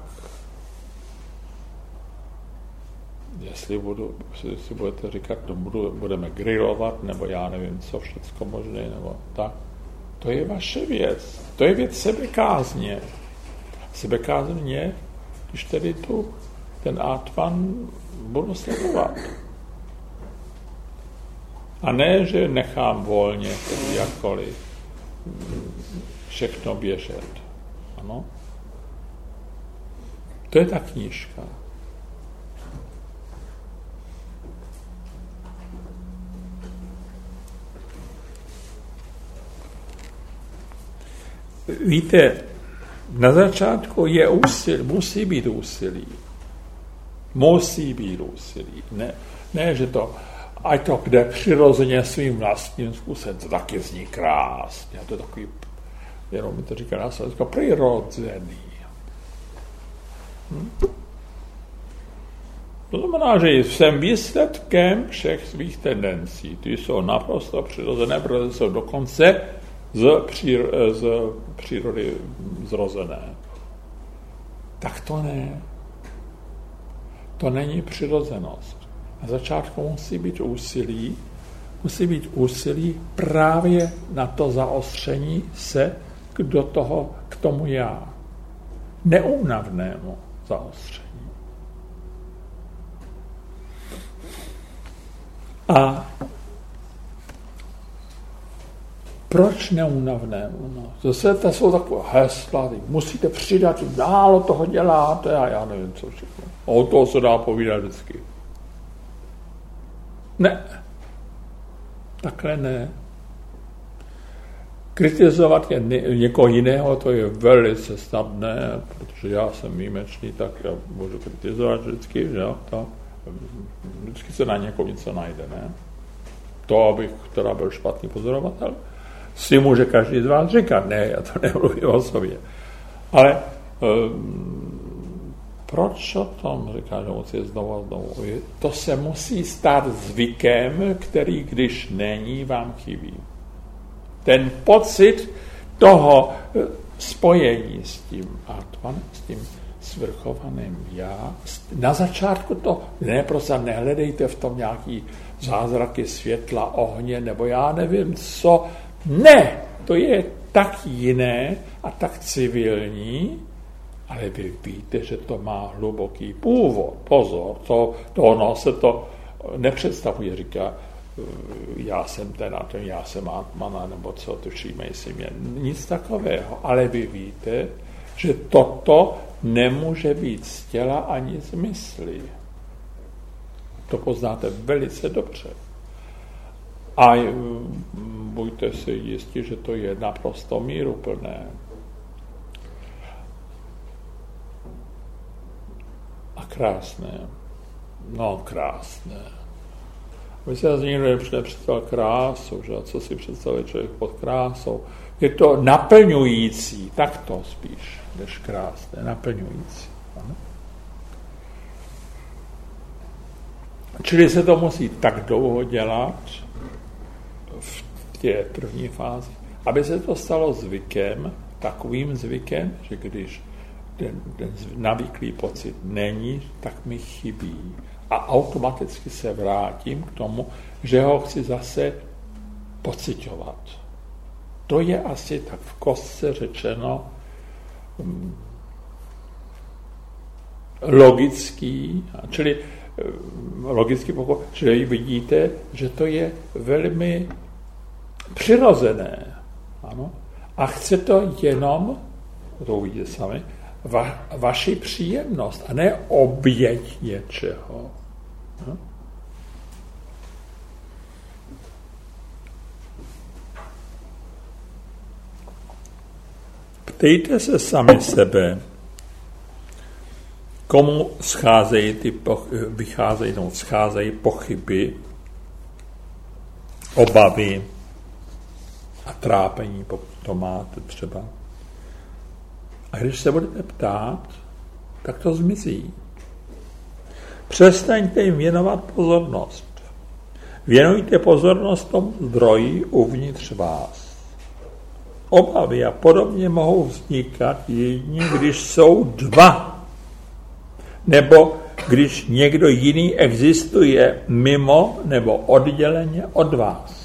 jestli si budete říkat, no budeme grilovat, nebo já nevím, co všecko možné, nebo tak, to je vaše věc. To je věc sebekázně. Sebekázně, když tedy ten Atman budu sledovat. A ne, že nechám volně, jakkoliv, všechno běžet. Ano? To je ta knížka. víte, na začátku je úsilí, musí být úsilí. Musí být úsilí. Ne, že to, ať to jde přirozeně svým vlastním způsobem, to taky zní krásně. To je takový, jenom mi to říká na slovensku, přirozený. To znamená, že jsem výsledkem všech svých tendencí. Ty jsou naprosto přirozené, protože jsou dokonce z přírody zrozené. Tak to ne. To není přirozenost. Na začátku musí být úsilí právě na to zaostření se k tomu já. Neúnavnému zaostření. A proč neúnavnému? No, zase to jsou takové hesla, musíte přidat, málo toho děláte a já nevím, co všechno. O toho se dá povídat vždycky. Ne. Takhle ne. Kritizovat někoho jiného, to je velice snadné, protože já jsem výjimečný, tak já můžu kritizovat vždycky, že jo, to. Vždycky se na někoho něco najde, ne? To, abych teda byl špatný pozorovatel, si může každý z vás říkat, ne, já to nemluvím o sobě. Ale proč o tom říká, že moc je znovu a znovu? To se musí stát zvykem, který, když není, vám chybí. Ten pocit toho spojení s tím Atmanem, s tím svrchovaným já. Na začátku to, prostě nehledejte v tom nějaký zázraky světla, ohně, nebo já nevím co. Ne, to je tak jiné a tak civilní, ale vy víte, že to má hluboký původ. Pozor, to ono se to nepředstavuje, říká, já jsem já jsem Atmana, nebo co, to všímej si mě. Nic takového, ale vy víte, že toto nemůže být z těla ani z mysli. To poznáte velice dobře. A buďte si jistí, že to je naprosto míruplné. A krásné. No, krásné. Vy se z někdo nepředstavil krásu, že? Co si představuje člověk pod krásou? Je to naplňující, tak to spíš, než krásné, naplňující. Ano? Čili se to musí tak dlouho dělat v té první fázi, aby se to stalo zvykem, takovým zvykem, že když ten navyklý pocit není, tak mi chybí. A automaticky se vrátím k tomu, že ho chci zase pociťovat. To je asi tak v kostce řečeno logický, čili vidíte, že to je velmi přirozené. Ano? A chce to jenom, to uvidíte sami, vaši příjemnost, a ne oběť něčeho. No? Ptejte se sami sebe, komu scházejí pochyby, obavy a trápení, pokud to máte třeba. A když se budete ptát, tak to zmizí. Přestaňte jim věnovat pozornost. Věnujte pozornost tomu zdroji uvnitř vás. Obavy a podobně mohou vznikat jedině, když jsou dva. Nebo když někdo jiný existuje mimo nebo odděleně od vás.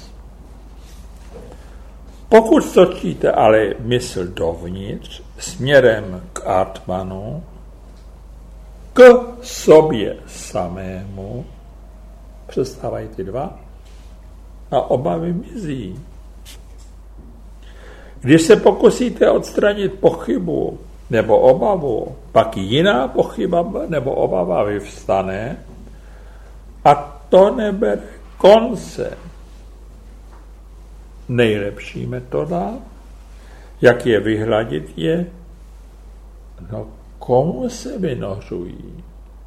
Pokud točíte ale mysl dovnitř, směrem k Atmanu, k sobě samému, přestávají ty dva a obavy mizí. Když se pokusíte odstranit pochybu nebo obavu, pak jiná pochyba nebo obava vyvstane a to nebere konce. Nejlepší metoda Jak je vyhladit je? No, komu se vynořují?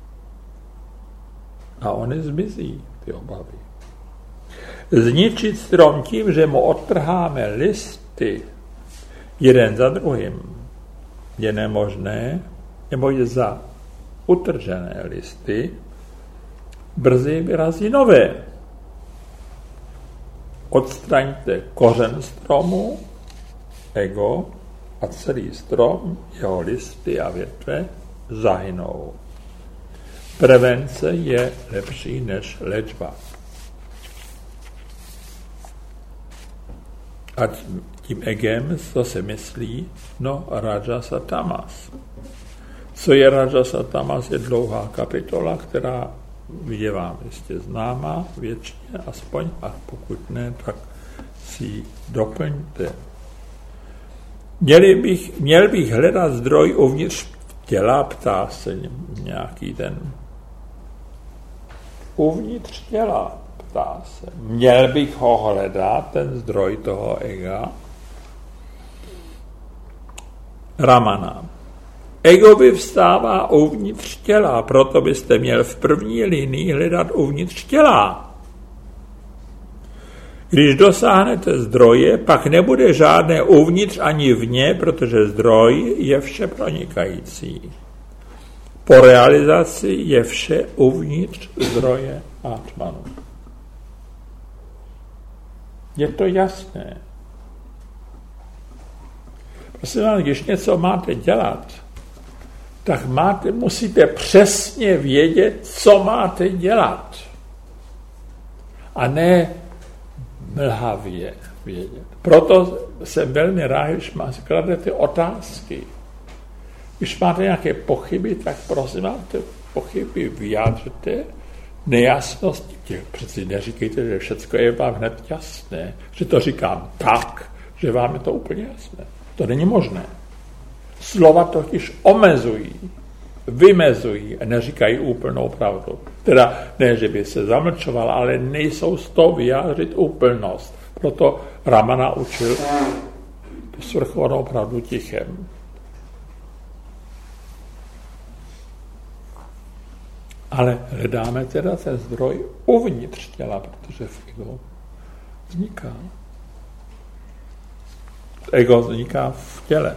A oni zmizí, ty obavy. Zničit strom tím, že mu odtrháme listy jeden za druhým, je nemožné, nebo je za utržené listy brzy vyrazí nové. Odstraňte kořen stromu, ego, a celý strom, jeho listy a větve zahynou. Prevence je lepší než léčba. A tím egem, co se myslí, no Rajasa Tamas. Co je Rajasa Tamas, je dlouhá kapitola, která je vám jistě známá většině, aspoň, a pokud ne, tak si ji doplňte. Měl bych hledat zdroj uvnitř těla, ptá se nějaký ten. Uvnitř těla, ptá se. Měl bych ho hledat, ten zdroj toho ega? Ramana. Ego vyvstává uvnitř těla, proto byste měl v první linii hledat uvnitř těla. Když dosáhnete zdroje, pak nebude žádné uvnitř ani vně, protože zdroj je vše pronikající. Po realizaci je vše uvnitř zdroje Atmanu. Je to jasné. Prosím vás, když něco máte dělat, tak musíte přesně vědět, co máte dělat. A ne mlhavě vědět. Proto jsem velmi rád, když kladete otázky. Když máte nějaké pochyby, tak prosím vás, ty pochyby vyjádřete, nejasnosti. Přeci neříkejte, že všechno je vám hned jasné. Že to říkám tak, že vám je to úplně jasné. To není možné. Slova totiž omezují, vymezují a neříkají úplnou pravdu. Teda ne, že by se zamlčoval, ale nejsou z toho vyjádřit úplnost. Proto Ramana učil svrchovanou pravdu tichem. Ale hledáme teda ten zdroj uvnitř těla, protože v ego vzniká. Ego vzniká v těle.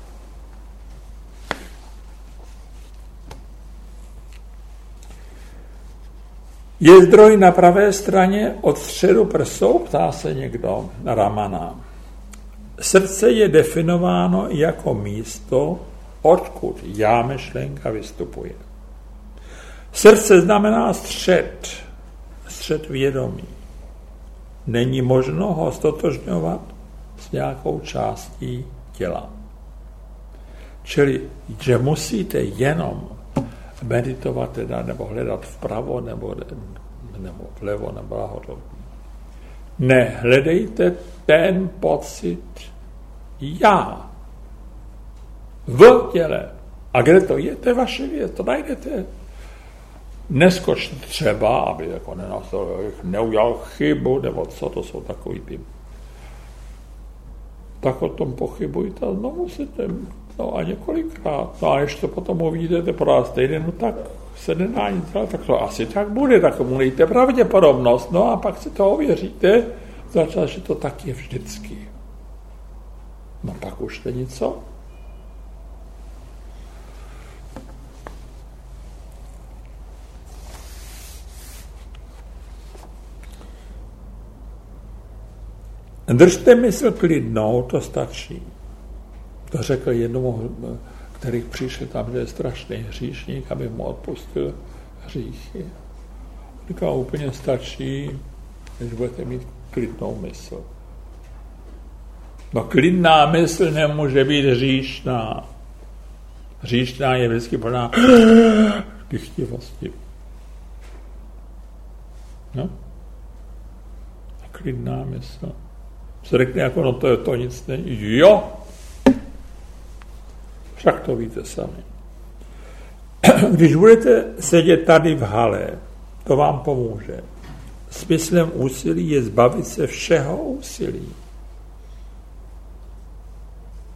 Je zdroj na pravé straně od středu prsou, ptá se někdo, Ramana. Srdce je definováno jako místo, odkud já myšlenka vystupuje. Srdce znamená střed vědomí. Není možno ho stotožňovat s nějakou částí těla. Čili, že musíte jenom meditovat teda, nebo hledat vpravo, nebo vlevo, nebo nahoru. Ne, hledejte ten pocit já v těle. A kde to je? To je vaše věc, to najdete. Neskočte třeba, aby jako neudělal chybu, nebo co, to jsou takový ty. Tak o tom pochybujte, no musíte, no a několikrát. No a když to potom uvidíte po stejně, no tak se nedá nic dělat, tak to asi tak bude, tak mu dejte pravděpodobnost, no a pak si to ověříte, začal, že to tak je vždycky. No pak už to něco. Držte mysl klidnou, to stačí. To řekl jednomu, který přišel tam, že je strašný hříšník, aby mu odpustil hříchy. Říkal, úplně stačí, když budete mít klidnou mysl. No klidná mysl nemůže být hříšná. Hříšná je vždycky plná dychtivosti. No? Klidná mysl. Se řekne jako, no to nic není. Jo! Však to víte sami. Když budete sedět tady v hale, to vám pomůže. Smyslem úsilí je zbavit se všeho úsilí.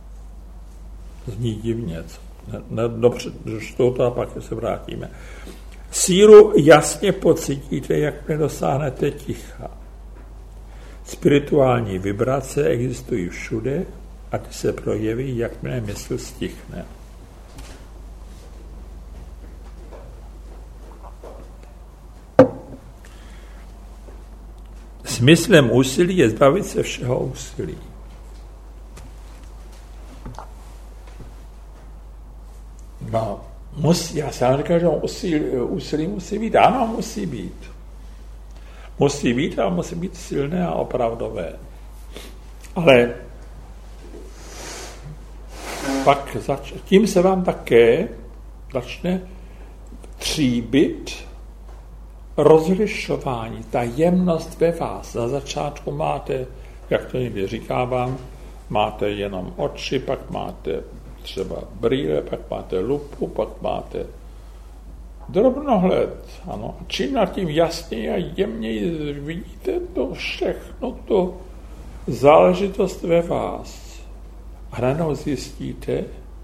Zní divně, co? Dobře, to a pak se vrátíme. Sílu jasně pocítíte, jak nedosáhnete ticha. Spirituální vibrace existují všude a ty se projeví, jakmile mysl stichne. Smyslem úsilí je zbavit se všeho úsilí. No, já jsem říkal, že úsilí musí být. Ano, musí být. Musí být a musí být silné a opravdové. Ale pak tím se vám také začne tříbit rozlišování, ta jemnost ve vás. Na začátku máte, jak to někdy říkávám, máte jenom oči, pak máte třeba brýle, pak máte lupu, pak máte drobnohled. Ano. Čím nad tím jasněji a jemněji vidíte to všechno, to záležitost ve vás. A najednou zjistíte,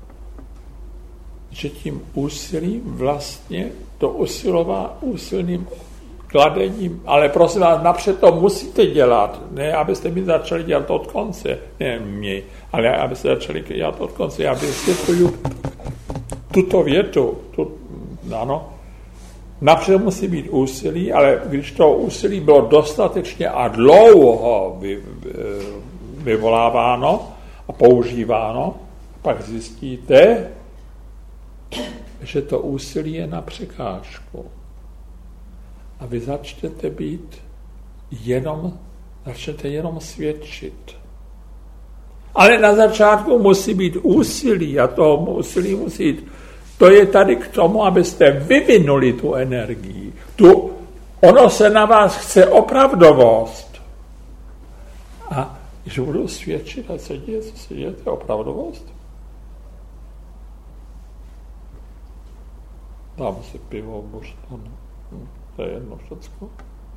že tím úsilím vlastně to úsilným kladením, ale prosím vás, napřed to musíte dělat, ne abyste mi začali dělat od konce, ne mě, ale abyste začali dělat od konce. Já vysvětluju tuto větu, ano, napřed musí být úsilí, ale když to úsilí bylo dostatečně a dlouho vyvoláváno a používáno, pak zjistíte, že to úsilí je na překážku. A vy začnete jenom svědčit. Ale na začátku musí být úsilí a to úsilí musí jít. To je tady k tomu, abyste vyvinuli tu energii. Ono se na vás chce opravdovost. A když budu svědčit, a co se děje, to je opravdovost. Dám si pivo, možná, to je jedno všecko.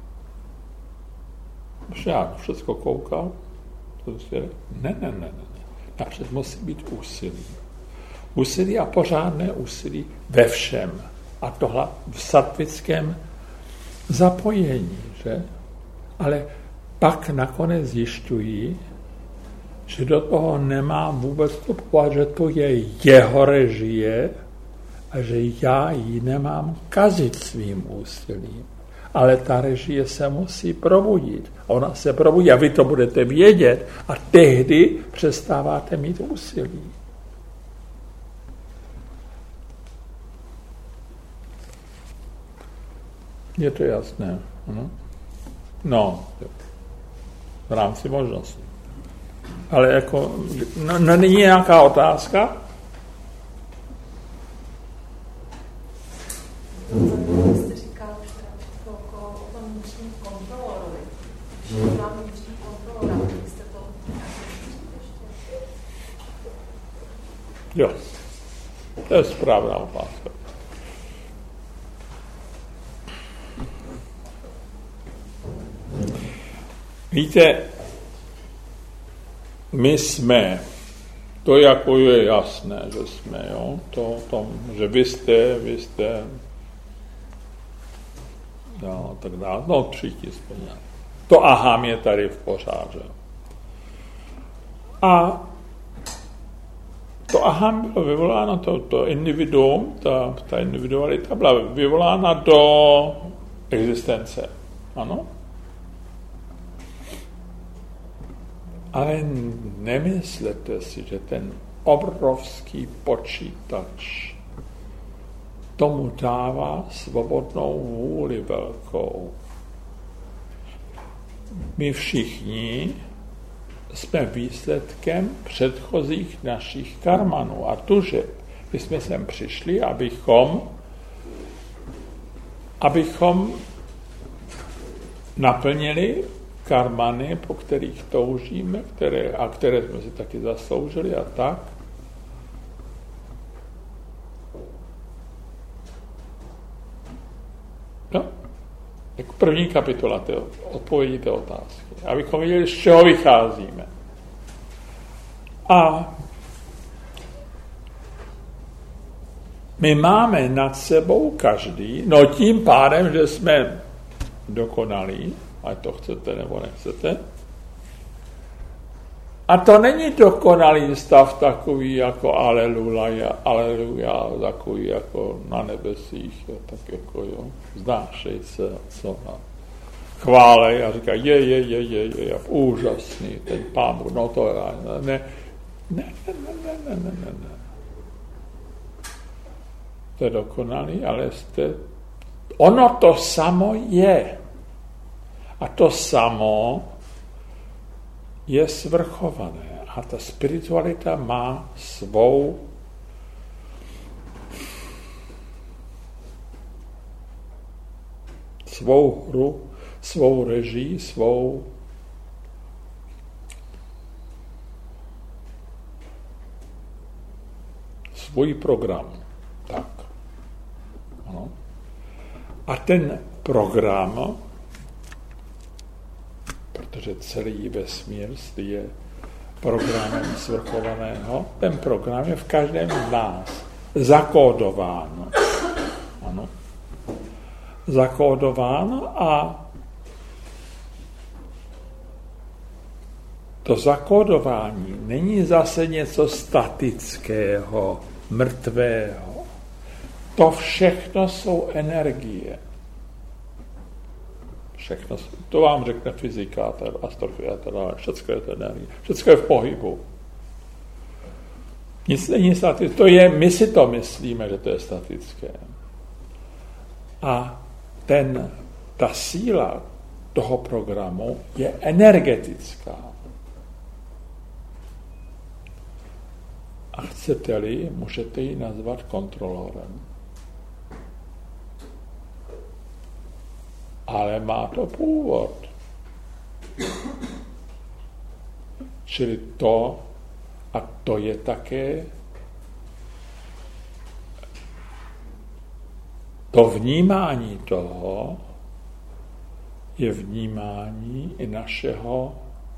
Já všecko koukám, ne. Napřed musí být úsilí. Úsilí a pořádné úsilí ve všem. A tohle v sattvickém zapojení, že? Ale pak nakonec zjišťují, že do toho nemá vůbec vstupovat, že to je jeho režie, a že já ji nemám kazit svým úsilím. Ale ta režie se musí probudit. Ona se probudí a vy to budete vědět a tehdy přestáváte mít úsilí. Je to jasné? No, v rámci možností. Ale jako, není nějaká otázka? Jste říkal o tom vnitřním kontrolorovi. Že mám vnitřní kontrolor, jste to ještě? Jo, to je správná otázka. Víte, my jsme, to jako je jasné, že jsme, jo, že vy jste, no, tak dále, no, všichni jsme nějak. To ahám je tady v pořádě. A to ahám bylo vyvoláno, to individuum, ta individualita byla vyvolána do existence. Ano? Ale nemyslete si, že ten obrovský počítač tomu dává svobodnou vůli velkou. My všichni jsme výsledkem předchozích našich karmanů a tužeb. My jsme sem přišli, abychom naplnili karmany, po kterých toužíme, které jsme si taky zasloužili a tak. No, jako první kapitola odpovědí té otázky. Abychom viděli, z čeho vycházíme. A my máme nad sebou každý, no tím pádem, že jsme dokonalí, ať to chcete nebo nechcete. A to není dokonalý stav takový jako aleluja, takový jako na nebesích, jo, tak jako jo, znášej se, co a chválej a říká, je, úžasný, ten Pán Bůh, no to ne. To je dokonalý, ale ono to samo je. A to samo je svrchované. A ta spiritualita má svou hru, svou režii, svůj program. Tak. Ano. A ten program, protože celý vesmír je programem svrchovaného, ten program je v každém z nás zakódován. Ano. Zakódován a to zakódování není zase něco statického, mrtvého. To všechno jsou energie. Všechno, to vám řekne fyzika, astrofyzika, všechno je to energie. Všechno je v pohybu. Nic není statické. My si to myslíme, že to je statické. A ta síla toho programu je energetická. A chcete-li, můžete ji nazvat kontrolorem. Ale má to původ. Čili to je také to vnímání toho je vnímání i našeho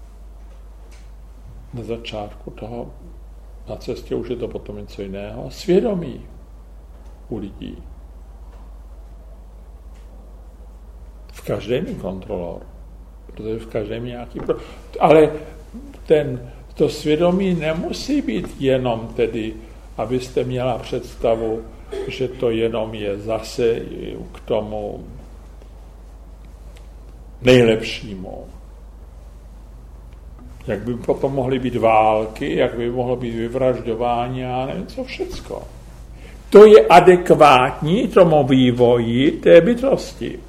na začátku toho, na cestě už je to potom něco jiného, svědomí u lidí. V každém je kontrolor, protože v každém je nějaký... Ale to svědomí nemusí být jenom tedy, abyste měla představu, že to jenom je zase k tomu nejlepšímu. Jak by potom mohly být války, jak by mohlo být vyvražďování a nevím co všecko. To je adekvátní tomu vývoji té bytosti.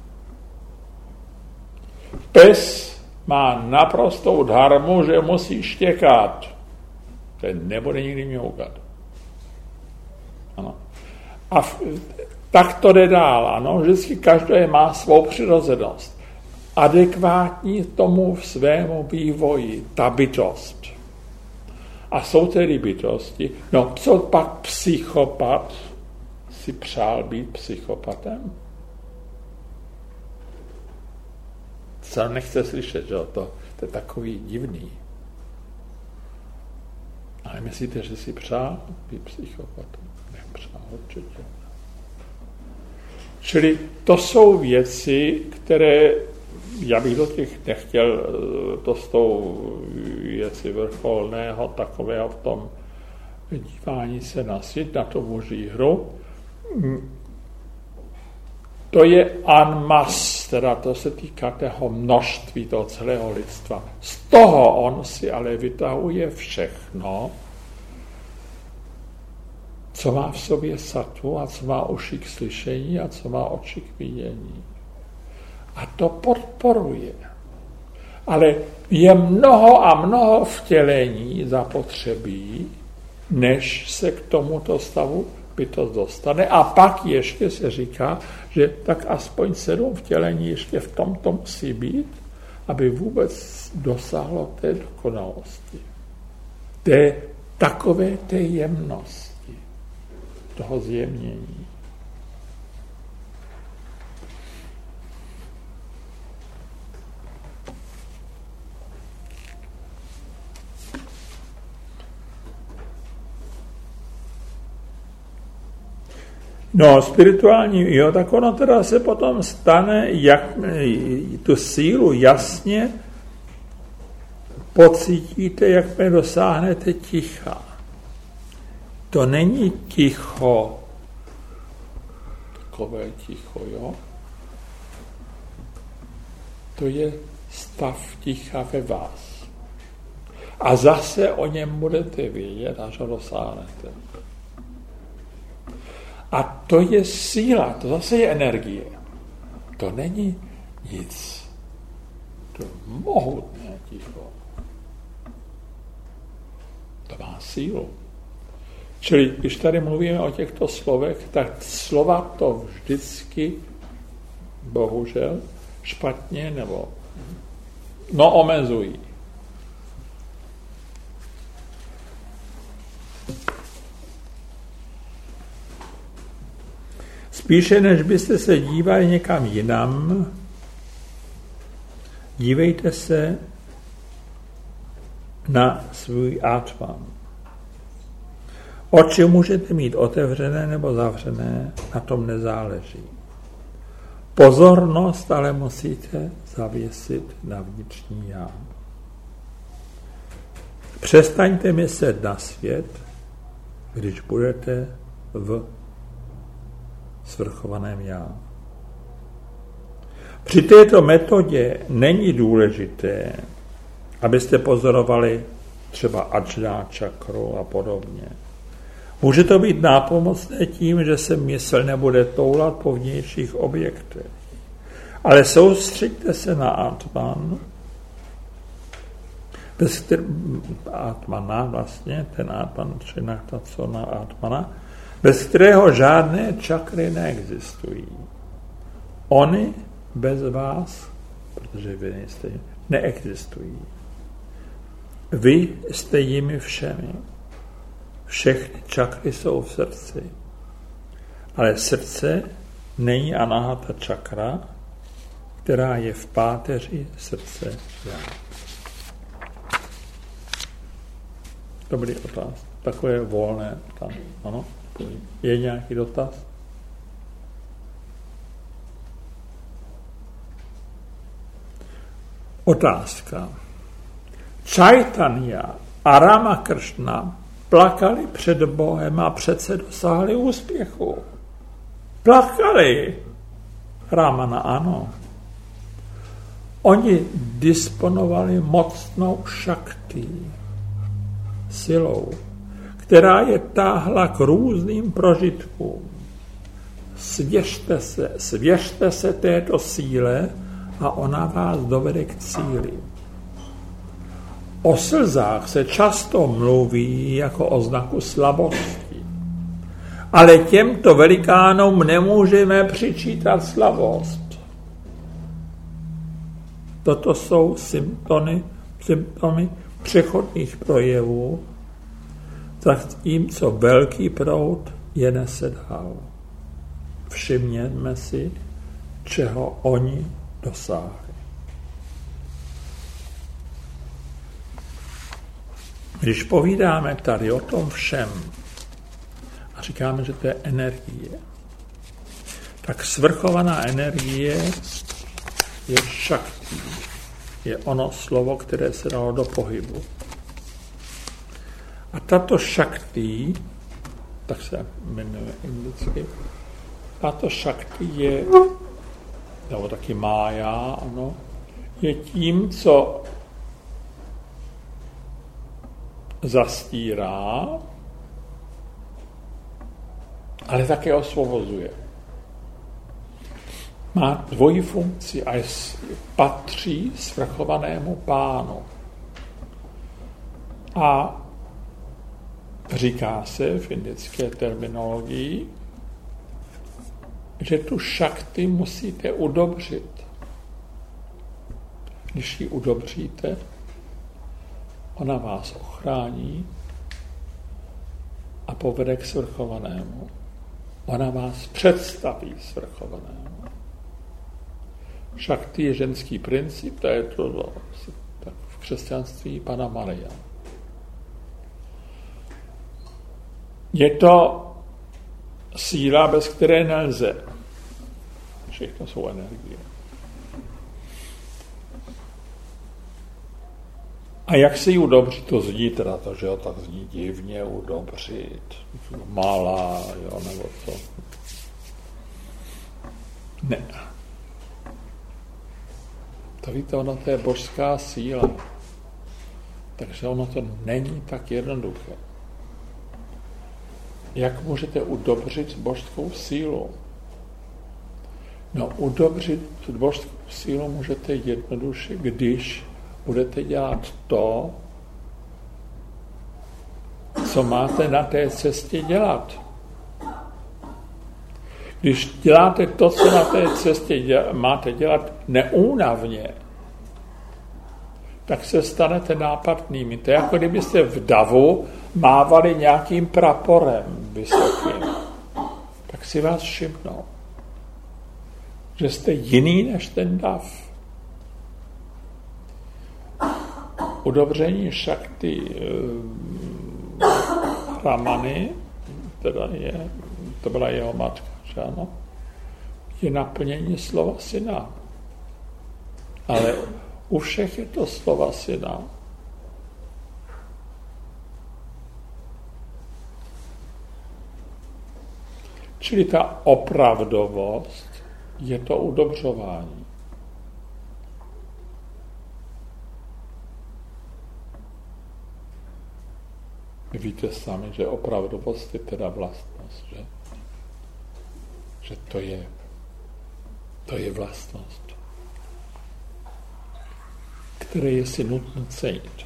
Pes má naprostou dharmu, že musí štěkat. Ten nebude nikdy mňoukat. Ano. A tak to jde dál. Ano. Vždycky každé má svou přirozenost. Adekvátní tomu svému vývoji, ta bytost. A jsou tedy bytosti. No, co pak psychopat si přál být psychopatem? Co nechce slyšet, že to je takový divný. Ale myslíte, že si přál být psychopatem? Nepřál, určitě. Čili to jsou věci, které já bych do těch nechtěl, to jsou věci vrcholného, takového v tom dívání se na svět, na tu boží hru. To je en masse, teda to se týká toho množství, toho celého lidstva. Z toho on si ale vytahuje všechno, co má v sobě sattvu a co má uši k slyšení a co má oči k vidění. A to podporuje. Ale je mnoho a mnoho vtělení zapotřebí, než se k tomuto stavu bytost dostane. A pak ještě se říká, že tak aspoň 7 vtělení ještě v tomto musí být, aby vůbec dosáhlo té dokonalosti. Takové té jemnosti, toho zjemnění. No, spirituální, jo, tak ono teda se potom stane, jak tu sílu jasně pocítíte, jakmile dosáhnete ticha. To není ticho, takové ticho, jo? To je stav ticha ve vás. A zase o něm budete vědět, až ho dosáhnete. A to je síla, to zase je energie. To není nic. To je mohutné ticho. To má sílu. Čili když tady mluvíme o těchto slovech, tak slova to vždycky, bohužel, špatně nebo omezují. Spíše, než byste se dívali někam jinam, dívejte se na svůj atman. Oči můžete mít otevřené nebo zavřené, na tom nezáleží. Pozornost ale musíte zavěsit na vnitřní já. Přestaňte myslet na svět, když budete v svrchovaném já. Při této metodě není důležité, abyste pozorovali třeba Ajna čakru a podobně. Může to být nápomocné tím, že se mysl nebude toulat po vnějších objektech. Ale soustřeďte se na Atman, Atmana vlastně, ten Atman, na Atmana, bez kterého žádné čakry neexistují. Oni bez vás, protože vy nejste, neexistují. Vy jste jimi všemi. Všechny čakry jsou v srdci. Ale srdce není anahata čakra, která je v páteři srdce já. Dobrý otázka. Takové volné tam. Ano? Je nějaký dotaz? Otázka. Chaitanya a Ramakrishna plakali před Bohem a přece dosáhli úspěchu. Plakali. Ramana ano. Oni disponovali mocnou šakti, silou, která je táhla k různým prožitkům. Svěřte se této síle a ona vás dovede k cíli. O slzách se často mluví jako o znaku slabosti. Ale těmto velikánům nemůžeme přičítat slabost. Toto jsou symptomy přechodných projevů, zatímco velký proud je nese dál. Všimněme si, čeho oni dosáhli. Když povídáme tady o tom všem a říkáme, že to je energie, tak svrchovaná energie je šakti. Je ono slovo, které se dalo do pohybu. A tato šakti, tak se jmenuje indicky, tato šakti je, nebo taky mája, ano, je tím, co zastírá, ale také osvobozuje. Má dvojí funkci a patří svrchovanému pánu. A říká se v indické terminologii, že tu šakti musíte udobřit. Když ji udobříte, ona vás ochrání a povede k svrchovanému. Ona vás představí svrchovanému. Šakti je ženský princip, to je to tak v křesťanství Panna Maria. Je to síla, bez které nelze. Všechno jsou energie. A jak se ji udobřit, to zní teda to, že jo, tak zní divně udobřit. Malá, jo, nebo co. Ne. To víte, ono to je božská síla. Takže ono to není tak jednoduché. Jak můžete udobřit božskou sílu? No, udobřit božskou sílu můžete jednoduše, když budete dělat to, co máte na té cestě dělat. Když děláte to, co na té cestě máte dělat neúnavně, tak se stanete nápadnými. To je jako kdybyste v davu mávali nějakým praporem vysokým. Tak si vás všimnou, že jste jiný než ten dav. Udobření šakty Ramany, to byla jeho matka, že ano, je naplnění slova syna. Ale u všech je to slova syna. Čili ta opravdovost je to udobřování. Víte sami, že opravdovost je teda vlastnost, že? Že to je vlastnost, které je si nutno cenit.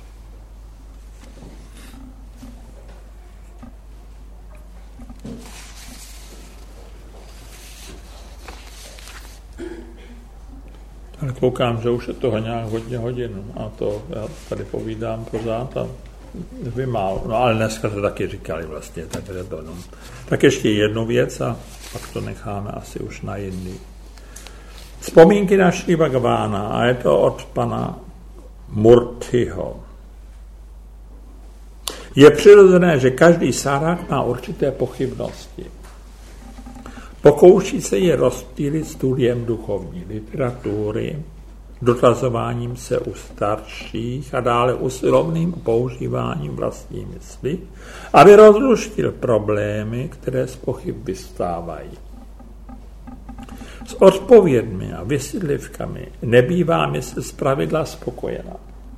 Ale koukám, že už je toho nějak hodně hodin a to já tady povídám pořád a málo. No ale dneska to taky říkali vlastně, takže to no. Tak ještě jednu věc a pak to necháme asi už na jindy. Vzpomínky na Šrí Bhagavána a je to od pana Murtyho. Je přirozené, že každý sárák má určité pochybnosti. Pokouší se je rozptýlit studiem duchovní literatury, dotazováním se u starších a dále usilovným používáním vlastní mysli, aby rozluštil problémy, které z pochyb vystávají. S odpovědmi a vysvětlivkami nebývá mysl zpravidla spokojená.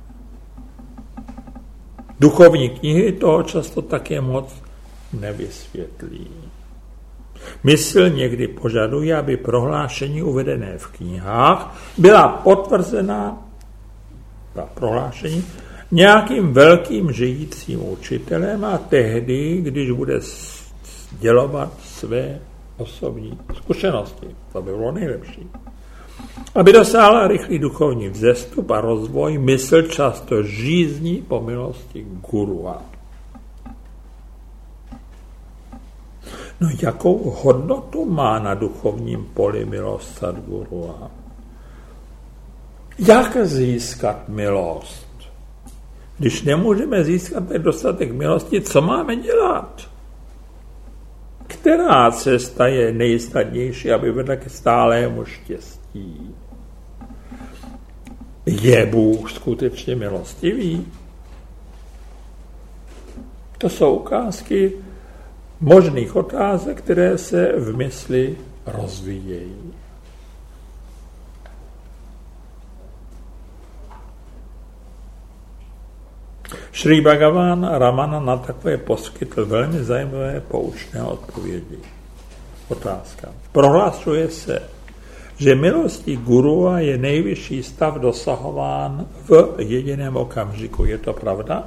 Duchovní knihy toho často také moc nevysvětlí. Mysl někdy požaduje, aby prohlášení uvedené v knihách byla potvrzena prohlášení nějakým velkým žijícím učitelem a tehdy, když bude sdělovat své osobní zkušenosti. To by bylo nejlepší. Aby dosáhla rychlý duchovní vzestup a rozvoj, mysl často žízní po milosti gurua. No jakou hodnotu má na duchovním poli milost Sadgurua? Jak získat milost? Když nemůžeme získat dostatek milosti, co máme dělat? Která cesta je nejsnadnější, aby vedla ke stálému štěstí? Je Bůh skutečně milostivý? To jsou ukázky možných otázek, které se v mysli rozvíjejí. Šrí Bhagavan Ramana na takové poskytl velmi zajímavé poučné odpovědi. Otázka. Prohlašuje se, že milostí gurua je nejvyšší stav dosahován v jediném okamžiku. Je to pravda?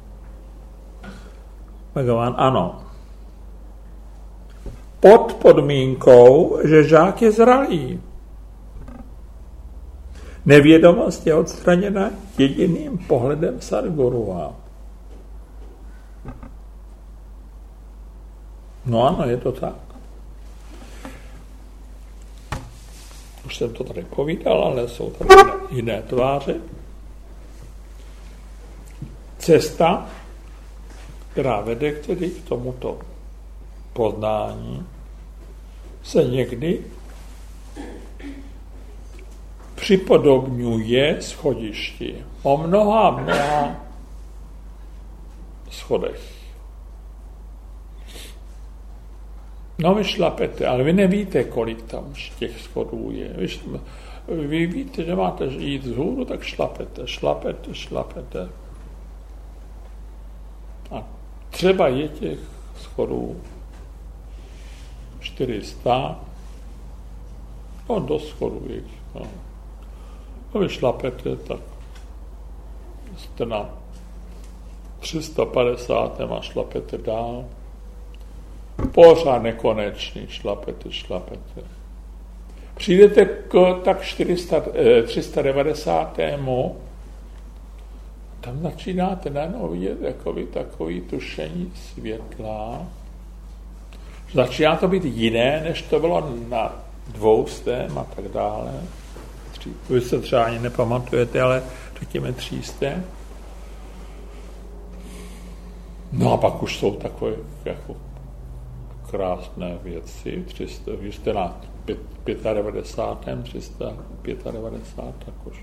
Bhagavan, ano. Pod podmínkou, že žák je zralý. Nevědomost je odstraněna jediným pohledem Sadgurua. No ano, je to tak. Už jsem to tady povídal, ale jsou tady jiné tváře. Cesta, která vede k tomuto poznání, se někdy připodobňuje schodišti o mnoha schodech. No vy šlapete, ale vy nevíte, kolik tam těch schodů je. Vy víte, že máte jít vzhůru, tak šlapete. A třeba je těch schodů 400, no dost schodů je. No. No vy šlapete, tak jste na 350 a šlapete dál. Pořád nekonečný, šlapete. Přijdete k tak 390. Tam začínáte najednou vidět takový tušení světla. Začíná to být jiné, než to bylo na 200 a tak dále. Vy se třeba ani nepamatujete, ale řekněme 300. No a pak už jsou takové jako krásné věci. 300, vy jste na 95. 395, tak už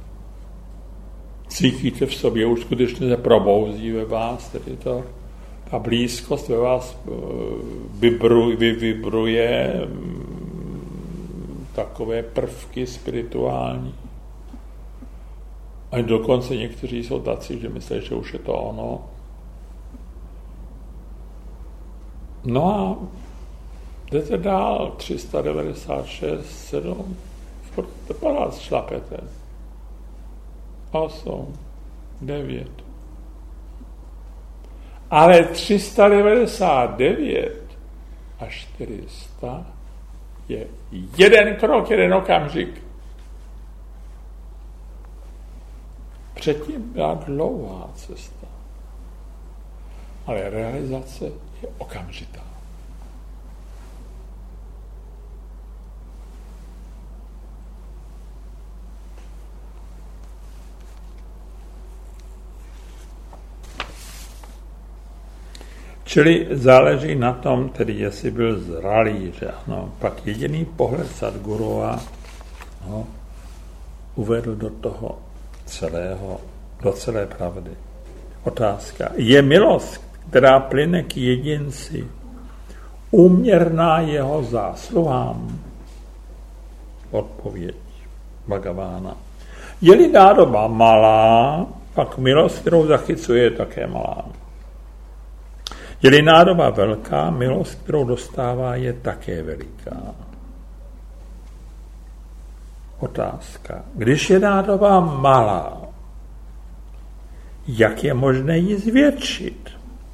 cítíte v sobě, už skutečně se probouzí ve vás, tedy ta blízkost ve vás vibruje takové prvky spirituální. A dokonce někteří jsou tací, že myslí, že už je to ono. No a jdete dál, 396, 7, pořád šlapete. 8, 9. Ale 399 a 400 je jeden krok, jeden okamžik. Předtím byla dlouhá cesta. Ale realizace je okamžitá. Čili záleží na tom, tedy jestli byl zralý, že ano. Pak jediný pohled Sadhgurua ho uvedl do toho do celé pravdy. Otázka. Je milost, která plyne k jedinci, úměrná jeho zásluhám? Odpověď Bhagavána. Je-li nádoba malá, pak milost, kterou zachycuje, je také malá. Je-li nádoba velká, milost, kterou dostává, je také veliká. Otázka. Když je nádoba malá, jak je možné ji zvětšit?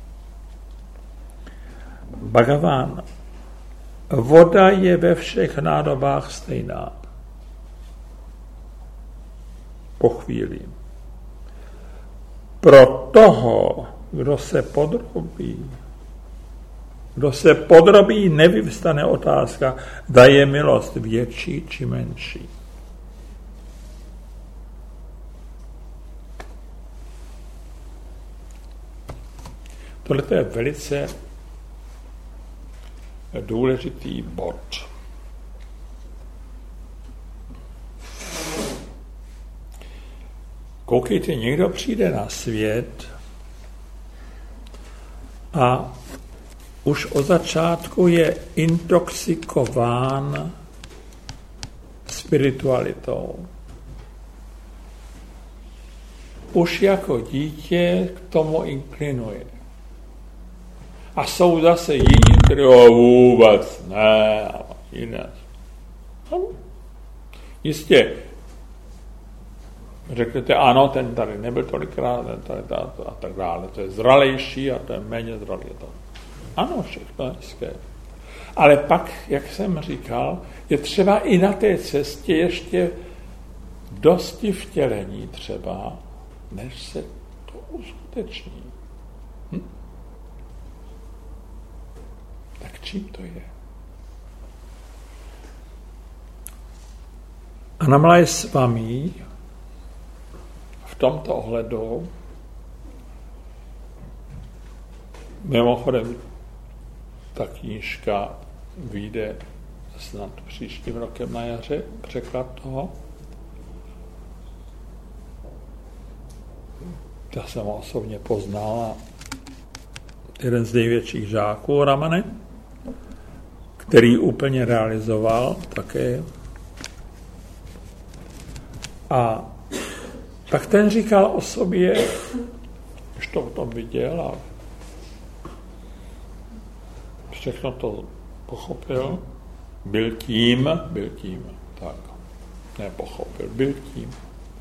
Bhagavan. Voda je ve všech nádobách stejná. Po chvíli. Pro toho, kdo se podrobí, nevyvstane otázka, zda je milost větší či menší. Tohle je velice důležitý bod. Koukejte, někdo přijde na svět a už od začátku je intoxikován spiritualitou. Už jako dítě k tomu inklinuje. A jsou zase jiní, kteří vůbec ne, a jiné. Jistě, řeknete, ano, ten tady nebyl tolikrát, ten tady a tak dále. To je zralejší a to je méně zralý. Ano, všechno je hezké. Ale pak, jak jsem říkal, je třeba i na té cestě ještě dosti vtělení třeba, než se to uskuteční. Tak čím to je? Annamalai Swami v tomto ohledu, mimochodem ta knížka vyjde snad příštím rokem na jaře, překlad toho. Já jsem ho osobně poznal, jeden z největších žáků Ramane, který úplně realizoval také. A tak ten říkal o sobě, už to o tom viděl a všechno to pochopil, byl tím, tak, nepochopil, byl tím.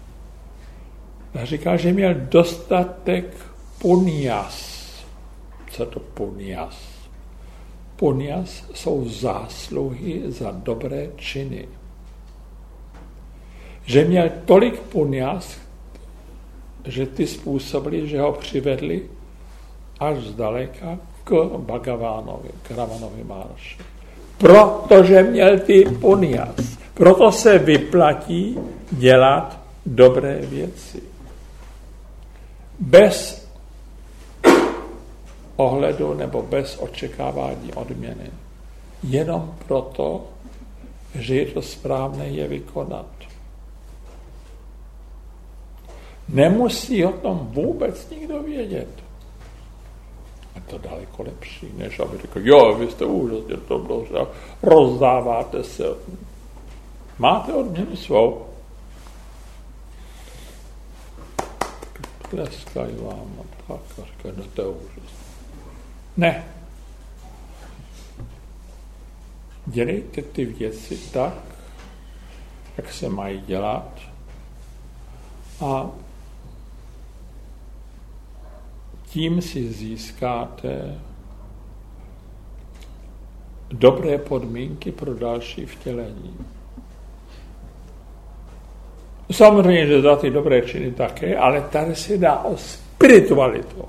A říkal, že měl dostatek punyas. Co to punyas? Punyas jsou zásluhy za dobré činy. Že měl tolik punyas, že ty způsobili, že ho přivedli až zdaleka k Bhagavánovi, k Ramanovi Maharši. Protože měl ty punyas. Proto se vyplatí dělat dobré věci. Bez ohledu nebo bez očekávání odměny. Jenom proto, že je to správné je vykonat. Nemusí o tom vůbec nikdo vědět. Je to daleko lepší, než aby řekl, jo, vy jste úžasně to dobře, rozdáváte se. Máte odměnu svou. Tleskají vám a tak, a říkají, no to je úžasné. Ne. Dělejte ty věci tak, jak se mají dělat a tím si získáte dobré podmínky pro další vtělení. Samozřejmě, že za ty dobré činy také, ale tady se dá o spiritualitu.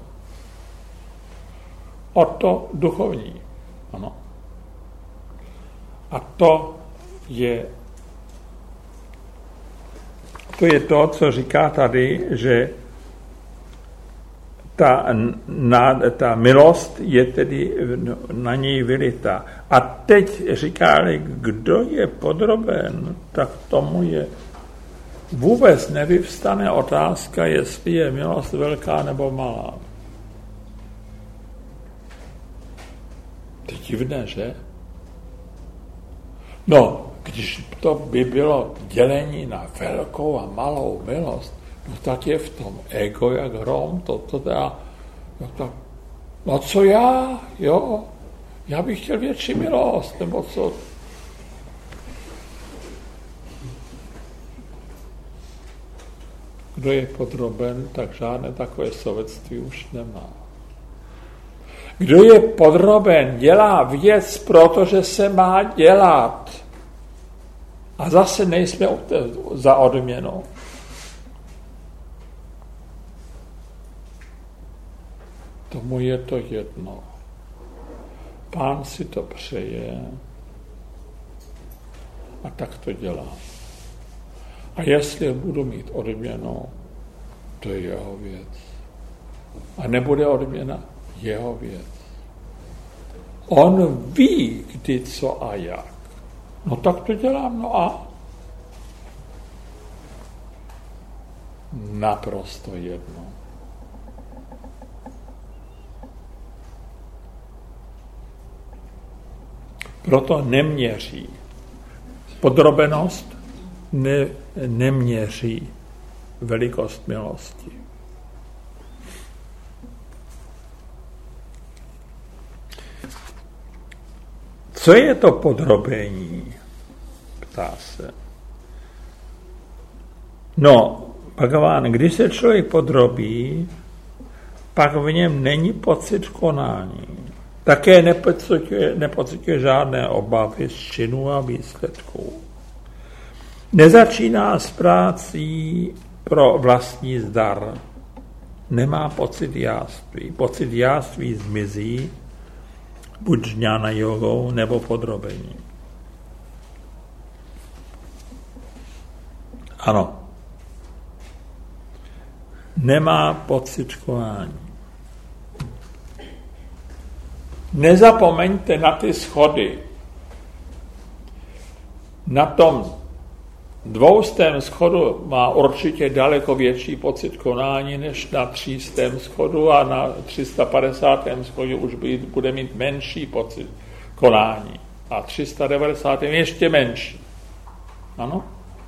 O to duchovní. Ano. A to je to, co říká tady, že ta milost je tedy na něj vylita. A teď říká, kdo je podroben, tak tomu je vůbec nevyvstane otázka, jestli je milost velká nebo malá. To je divné, že? No, když to by bylo dělení na velkou a malou milost, no tak je v tom ego jak hrom, to teda, no tak, no co já, jo, já bych chtěl větší milost, nebo co? Kdo je podroben, tak žádné takové sobectví už nemá. Kdo je podroben, dělá věc, protože se má dělat. A zase nejsme za odměnu. Tomu je to jedno. Pán si to přeje a tak to dělá. A jestli budu mít odměnu, to je jeho věc. A nebude odměna, jeho věc. On ví, kdy, co a jak. No tak to dělám, no a? Naprosto jedno. Proto neměří. Podrobenost neměří velikost milosti. Co je to podrobení? Ptá se. No, Bhagaván, když se člověk podrobí, pak v něm není pocit konání. Také nepociťuje žádné obavy z činů a výsledků. Nezačíná s prácí pro vlastní zdar. Nemá pocit jáství. Pocit jáství zmizí buď žňána jogou nebo podrobení. Ano. Nemá pocit konání. Nezapomeňte na ty schody. Na tom 200. schodu má určitě daleko větší pocit konání než na 300. schodu a na 350. schodu už bude mít menší pocit konání. A 390. ještě menší. Ano?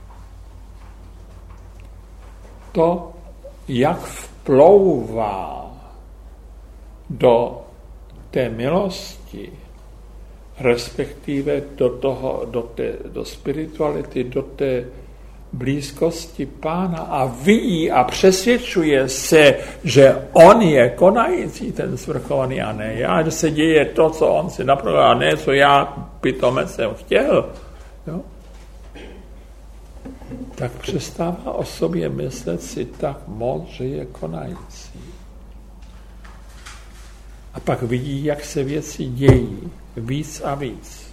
To, jak vplouvá do té milosti, respektive do spirituality, do té blízkosti Pána a vidí a přesvědčuje se, že on je konající, ten svrchovaný a ne já, že se děje to, co on si naprogramoval, a ne, co já pitomec jsem chtěl, jo? Tak přestává o sobě myslet si tak moc, že je konající. A pak vidí, jak se věci dějí víc a víc.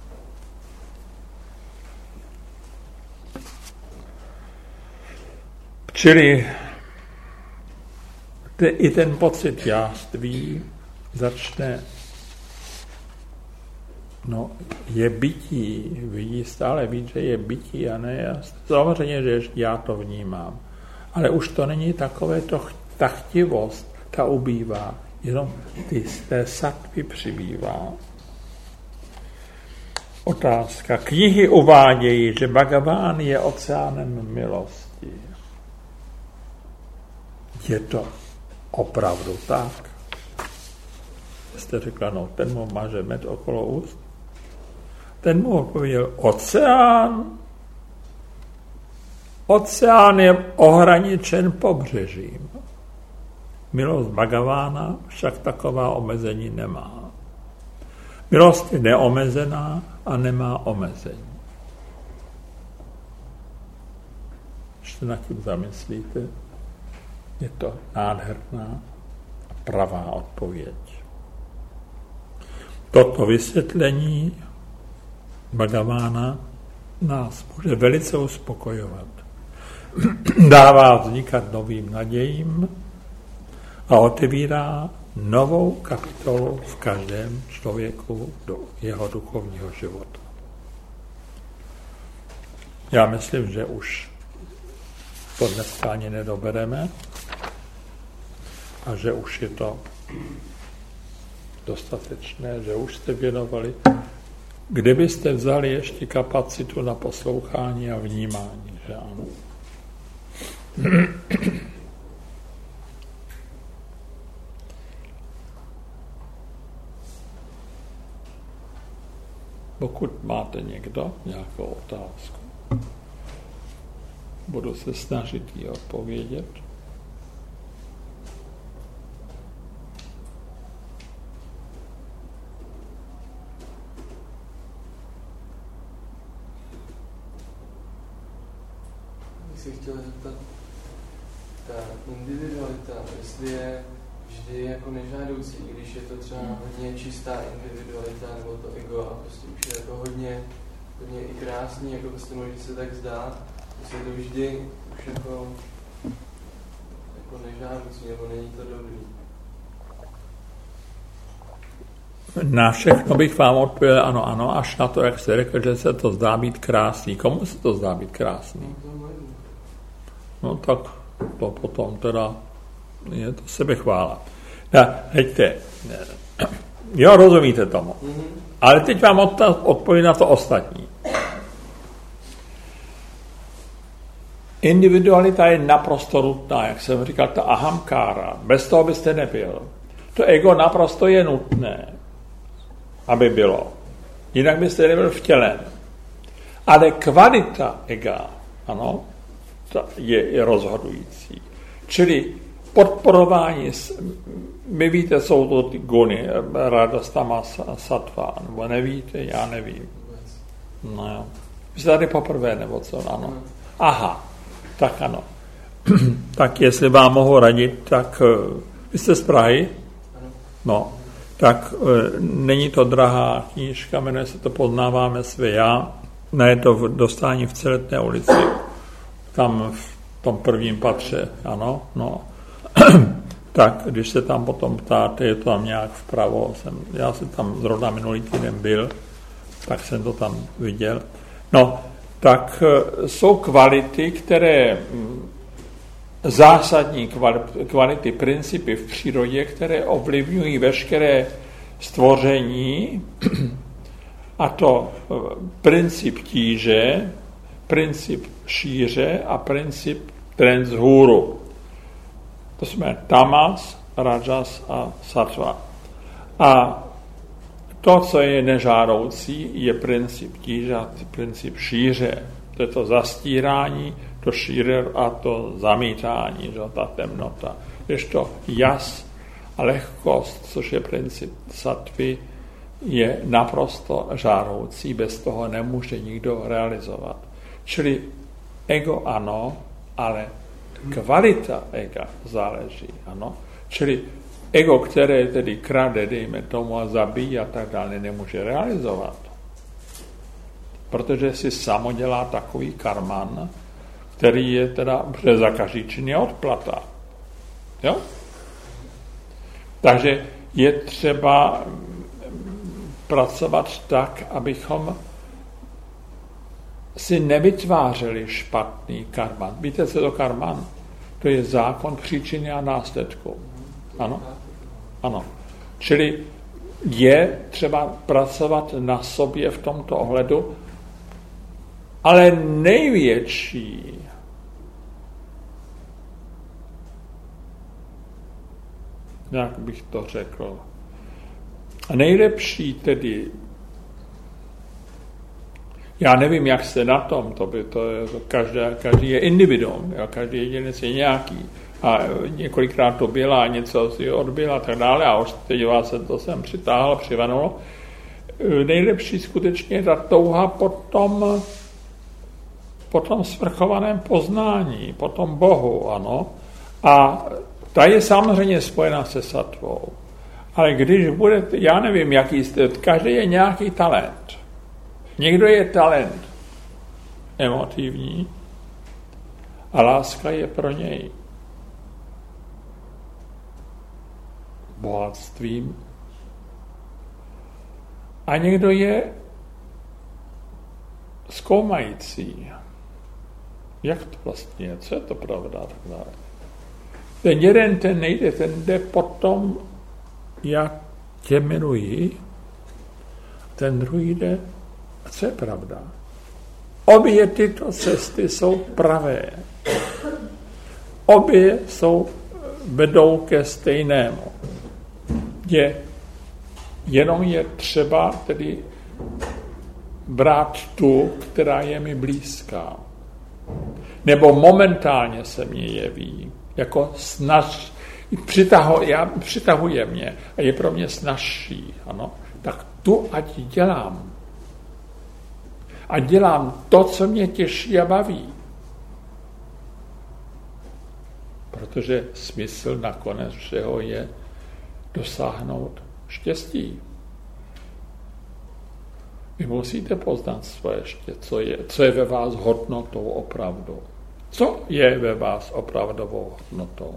Čili i ten pocit jáství začne, je bytí, vidí stále víc, že je bytí a ne já. Samozřejmě, že já to vnímám. Ale už to není takové, ta chtivost, ta ubývá, jenom z té sattví přibývá. Otázka. Knihy uvádějí, že Bhagaván je oceánem milosti. Je to opravdu tak? Jste řekla, ten mu maže med okolo úst. Ten mu odpověděl, oceán je ohraničen pobřežím. Milost Bhagavána však taková omezení nemá. Milost je neomezená a nemá omezení. Když se nad tím zamyslíte, je to nádherná a pravá odpověď. Toto vysvětlení Bhagavána nás bude velice uspokojovat. Dává vznikat novým nadějím a otevírá novou kapitolu v každém člověku do jeho duchovního života. Já myslím, že už to dneska ani nedobereme a že už je to dostatečné, že už jste věnovali. Kdybyste vzali ještě kapacitu na poslouchání a vnímání, že ano. Pokud máte někdo nějakou otázku, budu se snažit jí odpovědět. Se chtěl zeptat, ta individualita, jestli je vždy jako nežádoucí, i když je to třeba hodně čistá individualita nebo to ego a prostě už je jako hodně i krásný, jako prostě může se tak zdát, jestli je to vždy už jako nežádoucí, nebo není to dobrý. Na všechno bych vám odpověděl ano, až na to, jak jste řekl, že se to zdá být krásný. Komu se to zdá být krásný? No tak to potom teda je to sebechvála. Hejte, jo, rozumíte tomu. Ale teď vám odpovím na to ostatní. Individualita je naprosto nutná, jak jsem říkal, ta ahamkára. Bez toho byste nebyl. To ego naprosto je nutné, aby bylo. Jinak byste nebyl vtělen. Ale kvalita ega, ano, je rozhodující. Čili podporování, my víte, jsou to ty guny, radostama sattva, nebo nevíte, já nevím. No jo. Vy jste tady poprvé, nebo co, ano. Aha, tak ano. Tak jestli vám mohu radit, tak vy jste z Prahy? No, tak není to drahá knížka, jmenuje se to Poznáváme své já, je to v Dostání v Celetné ulici, tam v tom prvním patře, ano, no. Tak, když se tam potom ptáte, je to tam nějak vpravo, já jsem tam zrovna minulý týden byl, tak jsem to tam viděl. No, tak jsou kvality, které zásadní kvality, principy v přírodě, které ovlivňují veškeré stvoření, a to princip tíže, princip šíře a princip trend vzhůru. To jsme tamas, rajas a sattva. A to, co je nežádoucí, je princip tíže a princip šíře. To je to zastírání, to šíře a to zamítání, že, ta temnota. Když to jas a lehkost, což je princip sattvy, je naprosto žádoucí, bez toho nemůže nikdo realizovat. Čili ego ano, ale kvalita ega záleží, ano. Čili ego, které tedy krade, dejme tomu, a zabíjí a tak dále, nemůže realizovat. Protože si samo dělá takový karman, který je teda za každý čin je odplata. Jo? Takže je třeba pracovat tak, abychom si nevytvářeli špatný karman. Víte, co je to karman? To je zákon příčiny a následku. Ano? Ano. Čili je třeba pracovat na sobě v tomto ohledu, ale největší jak bych to řekl, nejlepší tedy, já nevím, jak jste na tom, každý je individuum, každý jedinec je nějaký a několikrát to byla a něco si odbyla a tak dále a už teď vás se to sem přitáhlo, přivanulo. Nejlepší skutečně je ta touha po tom svrchovaném poznání, po tom Bohu, ano. A ta je samozřejmě spojená se sattvou. Ale když budete, já nevím, jaký jste, každý je nějaký talent. Někdo je talent emotivní a láska je pro něj bohatstvím. A někdo je zkoumající. Jak to vlastně je? Co je to pravda? Tak dále. Ten jeden, ten nejde, ten jde potom, jak tě miluji, ten druhý jde, a co je pravda? Obě tyto cesty jsou pravé. Obě vedou ke stejnému. Jenom je třeba tedy brát tu, která je mi blízká. Nebo momentálně se mě jeví jako přitahuje mě a je pro mě snazší, ano, tak tu ať dělám. A dělám to, co mě těší a baví. Protože smysl nakonec všeho je dosáhnout štěstí. Vy musíte poznat svoje štěstí, co je ve vás hodnotou opravdu. Co je ve vás opravdovou hodnotou?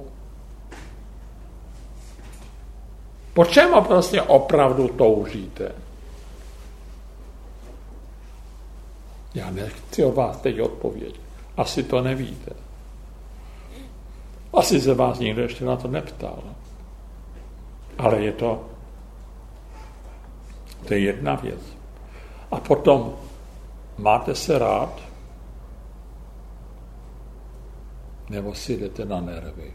Po čem prostě opravdu toužíte? Já nechci od vás teď odpověď. Asi to nevíte. Asi se vás nikdo ještě na to neptal. Ale je to je jedna věc. A potom máte se rád, nebo si jdete na nervy.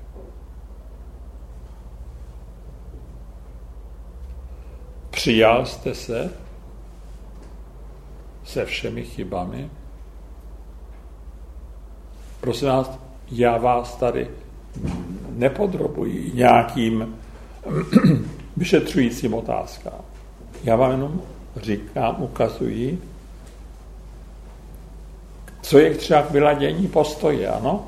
Přijal jste se všemi chybami. Prosím vás, já vás tady nepodrobuji nějakým vyšetřujícím otázkám. Já vám jenom říkám, ukazuji, co je třeba k vyladění postoje, ano?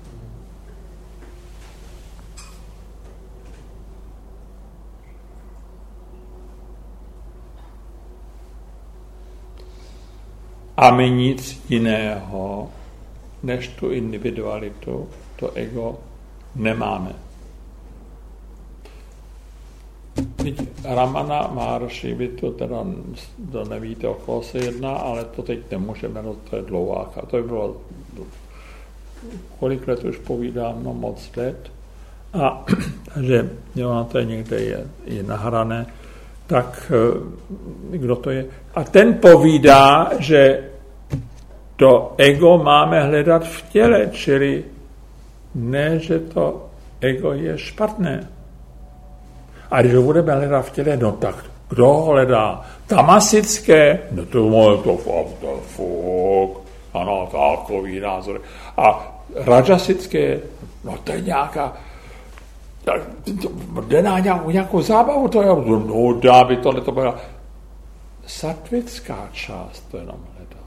A my nic jiného, než tu individualitu, to ego, nemáme. Ramana Maharshi, vy to teda nevíte, o koho se jedná, ale to teď nemůžeme, to je dlouháka. To by bylo, kolik let už povídám, no moc let. A že jo, to je někde je nahrané, tak kdo to je? A ten povídá, že to ego máme hledat v těle, čili ne, že to ego je špatné. A když ho budeme hledat v těle, no tak kdo ho hledá? Tamasické? No to je to fuk, ano, takový názor. A rajasické? No to je nějaká, jde na nějakou zábavu, to je, no dáby tohle, to byla satvická část, to jenom hledá.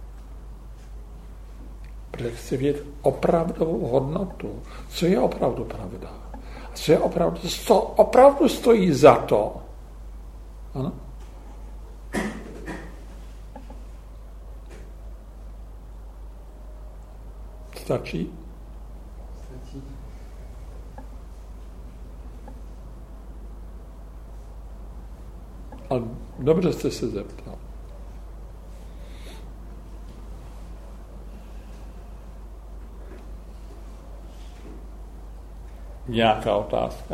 Protože chci vědět opravdovou hodnotu, co je opravdu pravda. Co je opravdu, co opravdu stojí za to. Ano? Stačí? Stačí. Ale dobře jste se zeptal. Nějaká otázka?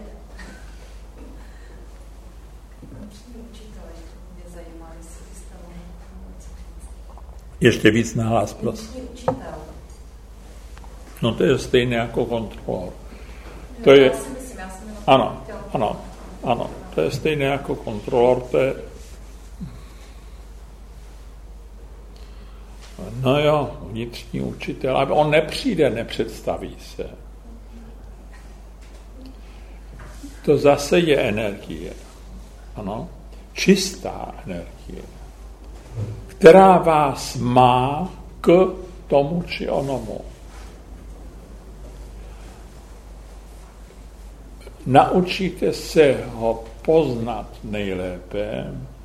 Ještě víc nahlas, prosím. No to je stejné jako kontrolor. To je, ano, to je stejné jako kontrolor, to je, no jo, vnitřní učitel, ale on nepřijde, nepředstaví se. To zase je energie, ano, čistá energie, která vás má k tomu či onomu. Naučíte se ho poznat nejlépe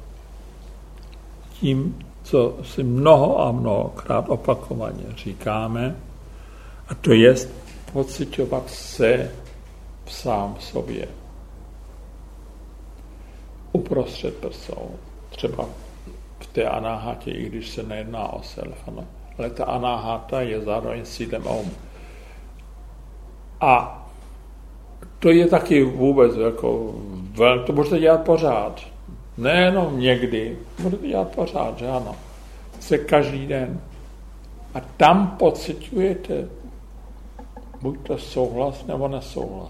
tím, co si mnoho a mnohokrát opakovaně říkáme, a to je pociťovat se sám sobě. Uprostřed prsou. Třeba v té anáhatě, i když se nejedná o self, ano. Ale ta anáhata je zároveň sídlem om. A to je taky vůbec jako, to můžete dělat pořád. Nejenom někdy, můžete dělat pořád, že ano. Se každý den. A tam pociťujete buď to souhlas nebo nesouhlas.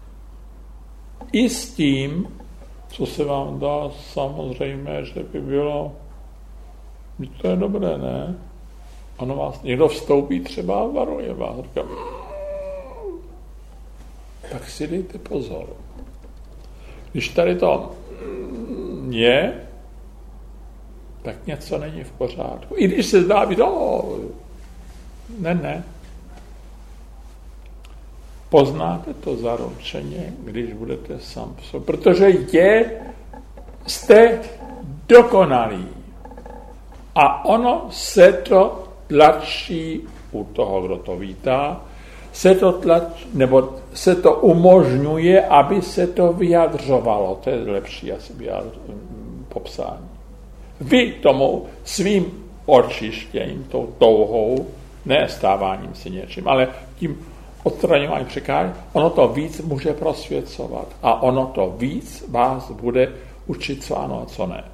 I s tím, co se vám dá samozřejmé, že by bylo, to je dobré, ne? Ono vás někdo vstoupí třeba a varuje vás. Říká, tak si dejte pozor. Když tady to je, tak něco není v pořádku. I když se zdá být, ne. Poznáte to zaručeně, když budete sám v sobě. Protože jste dokonalí. A ono se to tlačí u toho, kdo to vítá, se to umožňuje, aby se to vyjadřovalo. To je lepší asi popsání. Vy tomu svým očištěním, tou touhou, ne stáváním si něčím, ale tím odstraňování překážek, ono to víc může prosvěcovat a ono to víc vás bude učit, co ano a co ne.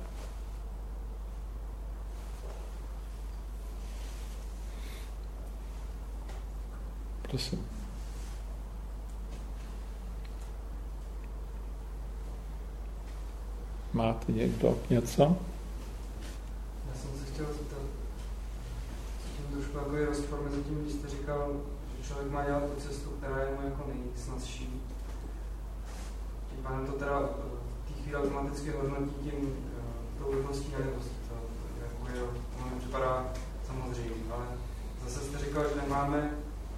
Prosím. Máte někdo něco? Já jsem se chtěl zeptat, tím trošku jako je rozpor mezi tím, když jste říkal, že člověk má dělat tu cestu, která je mu jako nejsnazší. Tím pádem to teda v té chvíli automaticky hodnotí tím tou lidností a lidností. To mi připadá samozřejmě, ale zase jste říkal, že nemáme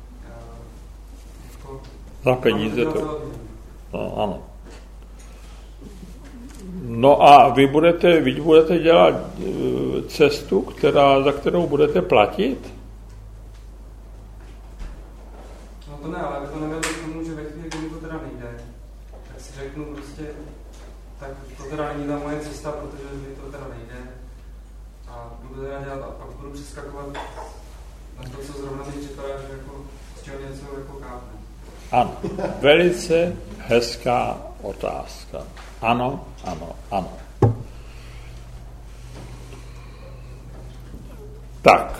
za peníze to. No, ano. No a vy budete dělat cestu, za kterou budete platit? No to ne, ale to nevedlo k tomu, že ve chvíli, kdy mi to teda nejde, tak si řeknu prostě, tak to teda není ta moje cesta, protože mi to teda nejde. A budu teda dělat a pak budu přeskakovat na to, co zrovna mi připadá, že jako z čeho něco jako kápne. Ano, velice hezká otázka. Ano, ano, ano. Tak.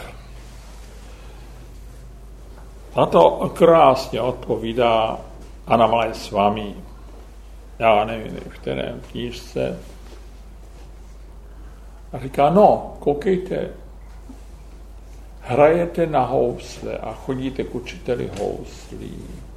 Na to krásně odpovídá Annamalai Swami. Já nevím, v kterém knížce. A říká, no, koukejte, hrajete na housle a chodíte k učiteli houslí.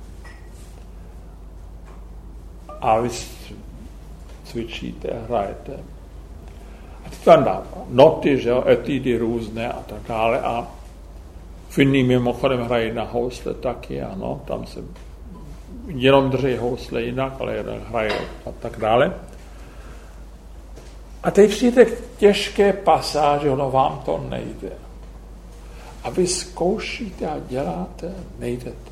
A vy cvičíte, hrajete. A ty tam dá noty, že jo, etidy různé a tak dále. A Finní mimochodem hrají na housle taky, ano, tam se jenom drží housle jinak, ale hrají a tak dále. A teď přijde těžké pasáže, ono vám to nejde. A vy zkoušíte a děláte, nejde to.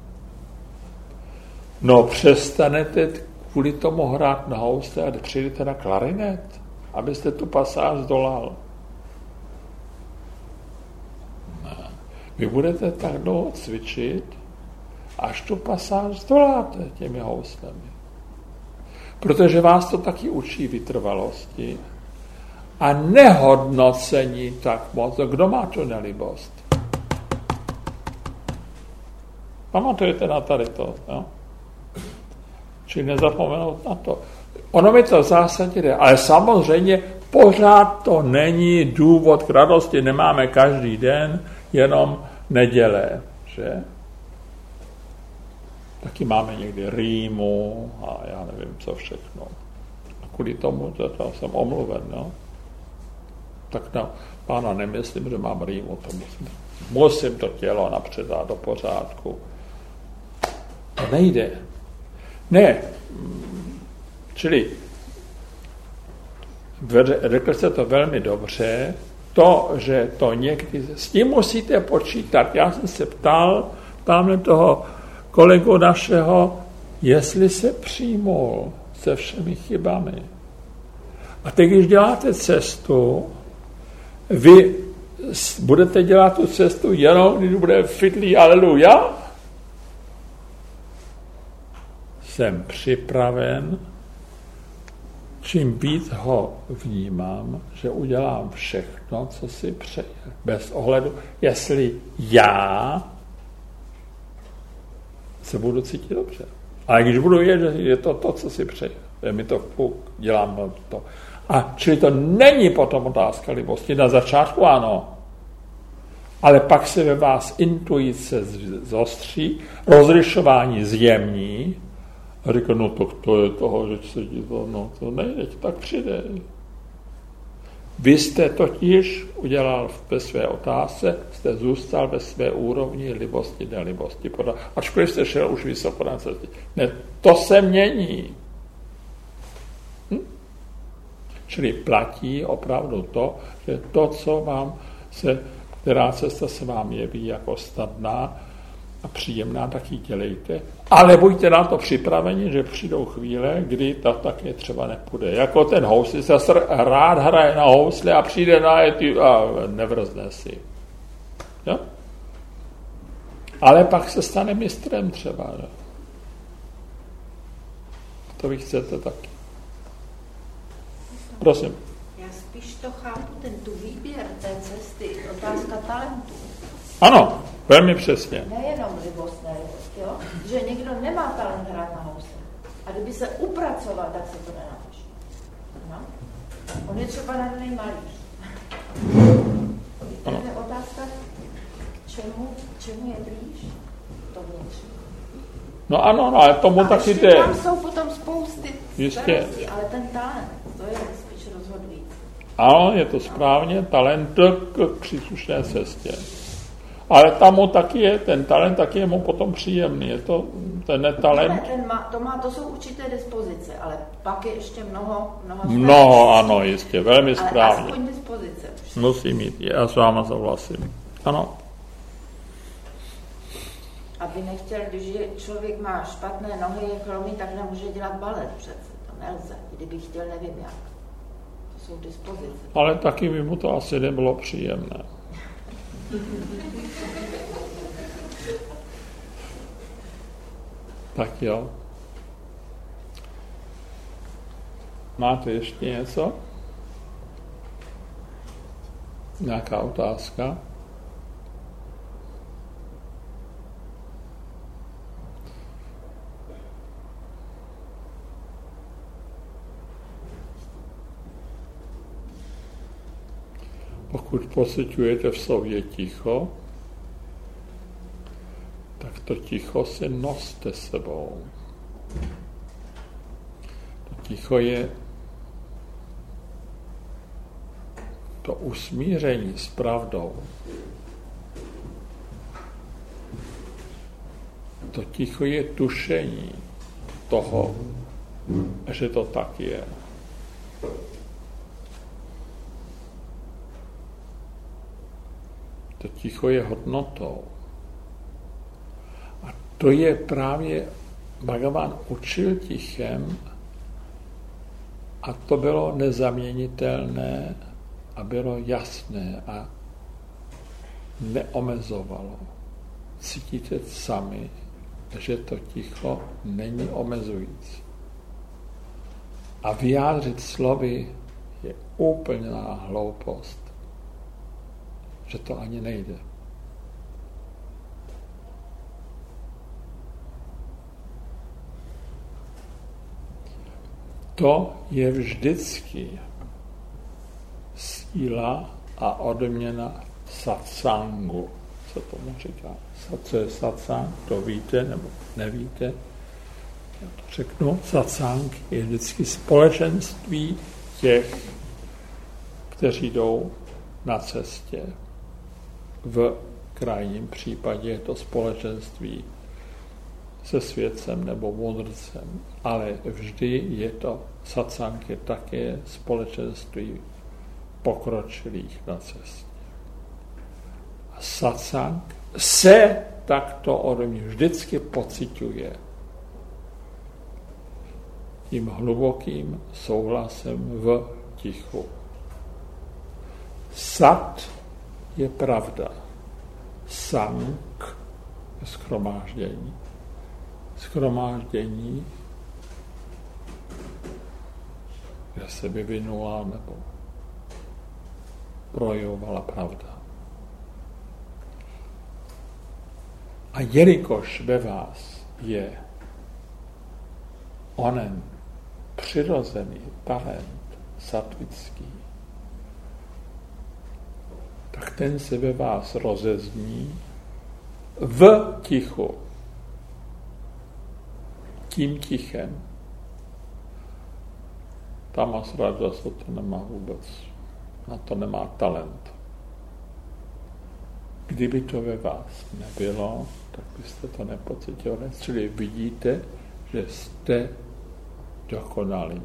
No přestanete kvůli tomu hrát na housle a přijdete na klarinet, abyste tu pasáž zdolal. Ne. Vy budete tak dlouho cvičit, až tu pasáž zdoláte těmi houslemi. Protože vás to taky učí vytrvalosti a nehodnocení tak moc. Kdo má tu nelibost? Pamatujete na tady to, jo? Čili nezapomenout na to. Ono mi to v zásadě jde, ale samozřejmě pořád to není důvod k radosti, nemáme každý den, jenom neděle, že? Taky máme někdy rýmu a já nevím, co všechno. A kvůli tomu, to jsem omluven, no. Tak na pána nemyslím, že mám rýmu, to musím to tělo napřed dát do pořádku. To nejde. Ne. Čili řekl jste to velmi dobře, to, že to někdy, s tím musíte počítat. Já jsem se ptal tamhle toho kolegu našeho, jestli se přijmul se všemi chybami. A teď, když děláte cestu, vy budete dělat tu cestu jenom, když bude fidlí aleluja. Jsem připraven, čím víc ho vnímám, že udělám všechno, co si přeje. Bez ohledu, jestli já se budu cítit dobře. Ale když budu vědět, že je to to, co si přeje, je mi to puk, dělám to. A čili to není potom otázka libosti. Na začátku ano, ale pak se ve vás intuice zostří, rozlišování zjemní a říká, no to je toho, že se díval, no to nejde, tak přijde. Vy jste totiž udělal ve své otázce, jste zůstal ve své úrovni libosti, nelibosti. Ačkoliv jste šel už vysoko na cestě. Ne, to se mění. Čili platí opravdu to, že to, co vám která cesta se vám jeví jako snadná a příjemná, tak ji dělejte. Ale buďte na to připraveni, že přijdou chvíle, kdy to také třeba nepůjde. Jako ten houslista rád hraje na housle a přijde na ety a nevrzne si. Jo? Ale pak se stane mistrem třeba. Jo? To vy chcete taky. Prosím. Já spíš to chápu, tu výběr té cesty, otázka talentu. Ano, velmi přesně. Nejenom libost, jo? Že někdo nemá talent hrát na housle. A kdyby se upracoval, tak se to nenaučí. No? On je třeba nadaný malíř. To je otázka, čemu je blíž to vnitřní. No ano, no, ale tomu taky jde. Tam jsou potom spousty starostí, ale ten talent, to je spíš rozhodující. Ano, je to správně, talent k příslušné cestě. Ale tam mu taky je, ten talent taky je mu potom příjemný. Je to ten netalent. To jsou určité dispozice, ale pak je ještě mnoho, ano, jistě, velmi správně. Ale aspoň dispozice. Musí mít, já s váma souhlasím. Ano. Aby nechtěl, když člověk má špatné nohy, je chromý, tak nemůže dělat balet přece. To nelze, kdyby chtěl, nevím jak. To jsou dispozice. Ale taky by mu to asi nebylo příjemné. Tak jo. Máte ještě něco? Nějaká otázka? Pokud pociťujete v sobě ticho, tak to ticho si noste sebou. To ticho je to usmíření s pravdou. To ticho je tušení toho, že to tak je. To ticho je hodnotou. A to je právě Bhagavan učil tichem a to bylo nezaměnitelné a bylo jasné a neomezovalo. Cítíte sami, že to ticho není omezující. A vyjádřit slovy je úplná hloupost, že to ani nejde. To je vždycky síla a odměna satsangu. Co tomu říká? Co je satsang? To víte nebo nevíte? Já to řeknu. Satsang je vždycky společenství těch, kteří jdou na cestě. V krajním případě je to společenství se světcem nebo mudrcem, ale vždy je to, satsang je také společenství pokročilých na cestě. A satsang se takto ode mě vždycky pociťuje tím hlubokým souhlasem v tichu. Sat je pravda. Sang je shromáždění. Shromáždění, kde se vyvinula nebo projevovala pravda. A jelikož ve vás je onen přirozený talent sattvický, tak ten se ve vás rozezní v tichu. Tím tichem. Tamas rajas to nemá vůbec. Na to nemá talent. Kdyby to ve vás nebylo, tak byste to nepocitovali. Čili vidíte, že jste dokonalí.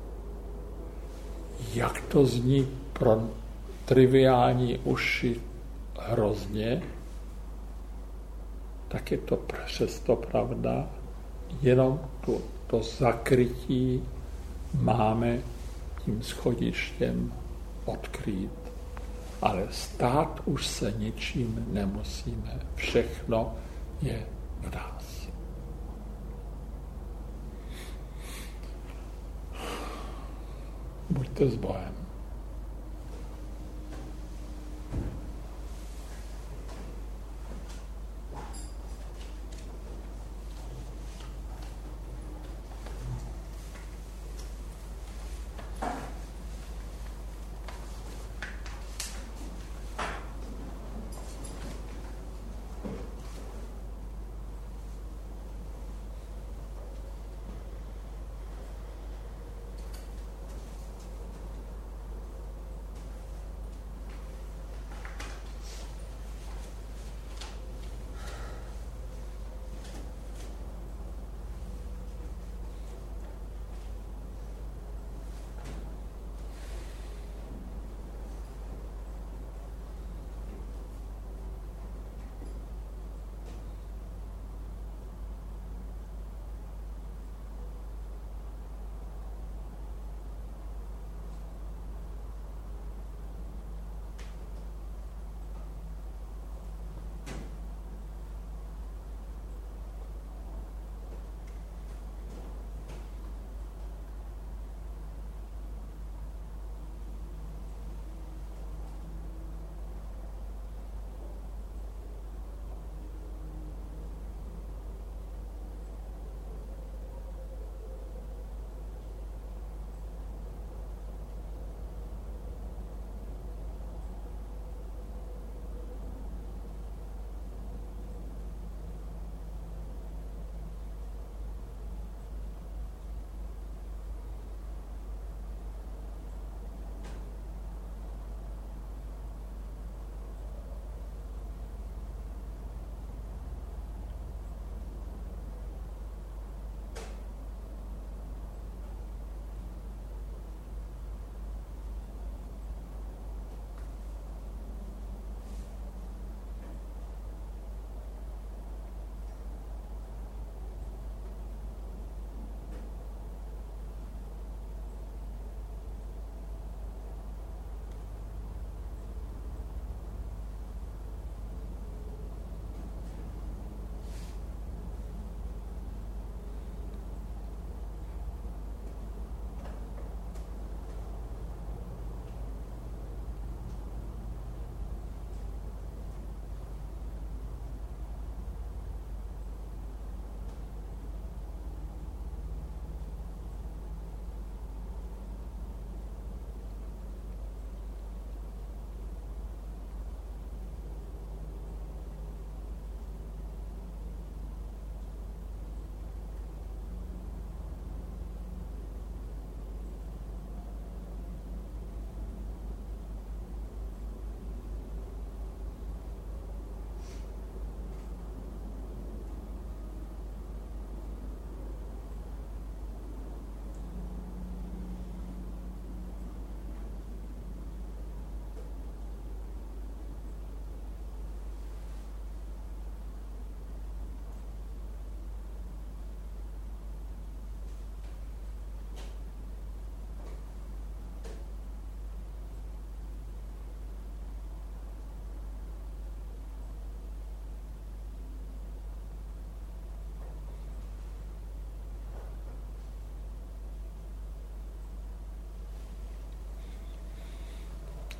Jak to zní pro triviální uši hrozně, tak je to přesto pravda, jenom to zakrytí máme tím schodištěm odkrýt. Ale stát už se ničím nemusíme. Všechno je v nás. Buďte s Bohem.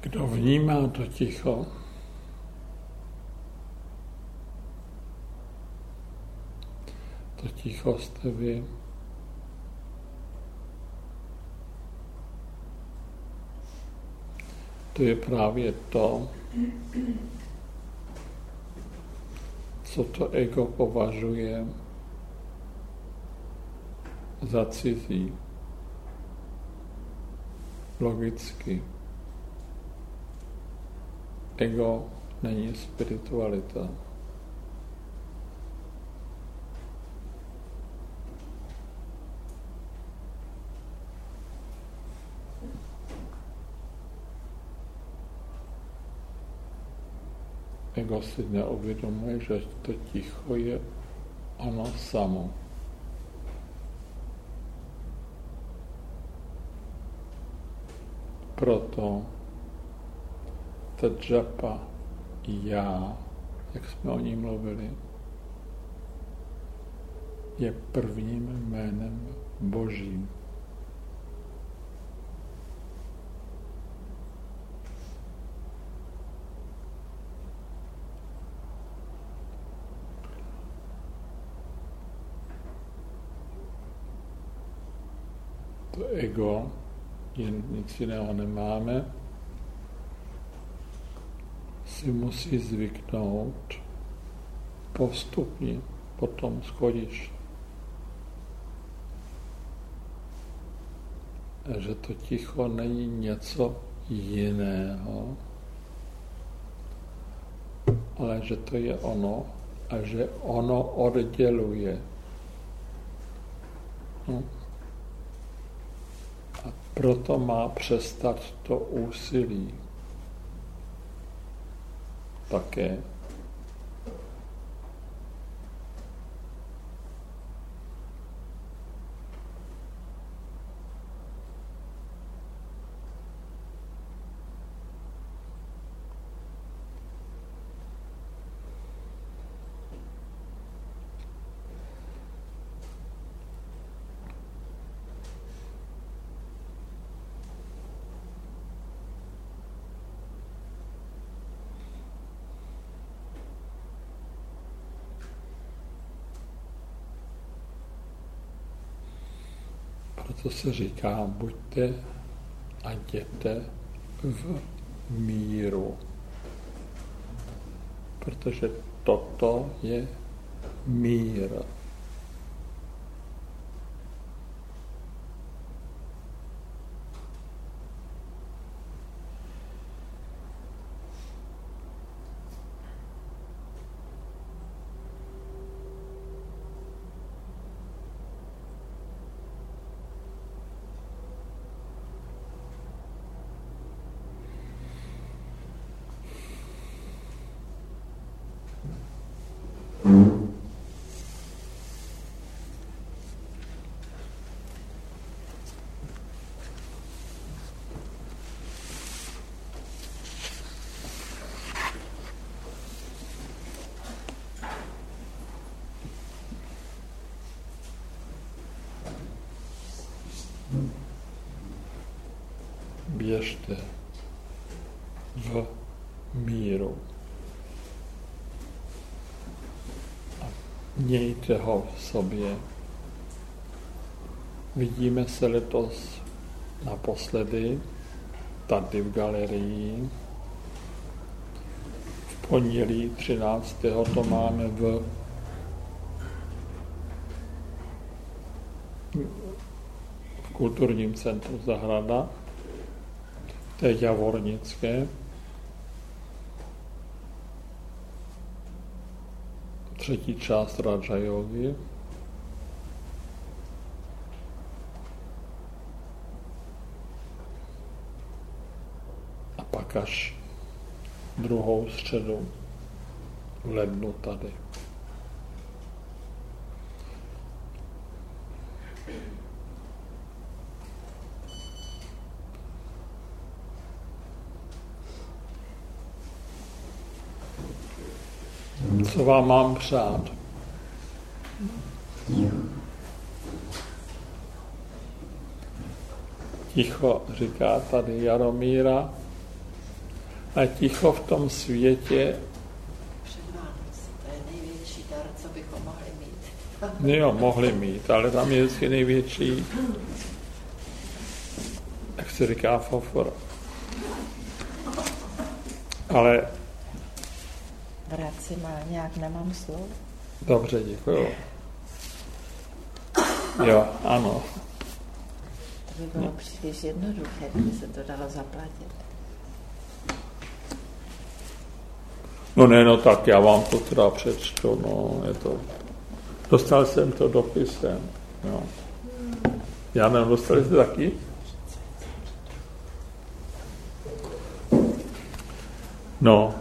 Kdo vnímá to ticho, to ticho jste vy. To je právě to, co to ego považuje za cizí. Logicky. Ego není spiritualita. Ego si neuvědomuje, že to ticho je ono samo. Proto ta džapa já, jak jsme o ní mluvili, je prvním jménem Božím. To ego, jen nic jiného nemáme, si musí zvyknout postupně po tom schodišti. Že to ticho není něco jiného, ale že to je ono a že ono odděluje. No. A proto má přestat to úsilí. Také. Proto se říká, buďte a jděte v míru. Protože toto je mír. Běžte v míru a mějte ho v sobě. Vidíme se letos naposledy tady v galerii. V pondělí 13. to máme v kulturním centru Zahrada. To je Javornické. Třetí část Raja Yogi. A pak až druhou středu v lednu tady. Co vám mám přát? Ticho, říká tady Jaromíra, a ticho v tom světě. Před Vánoci, to je největší dar, co bychom mohli mít. Jo, mohli mít, ale tam je vždycky největší, jak se říká, fofora. Ale... Bratři, má nějak nemám slov? Dobře, děkuju. Jo, ano. To by bylo příliš jednoduché, kdyby se to dalo zaplatit. No ne, no tak já vám to teda přečtu, no, je to... Dostal jsem to dopisem, jo. Já nevím, dostali jste taky? No.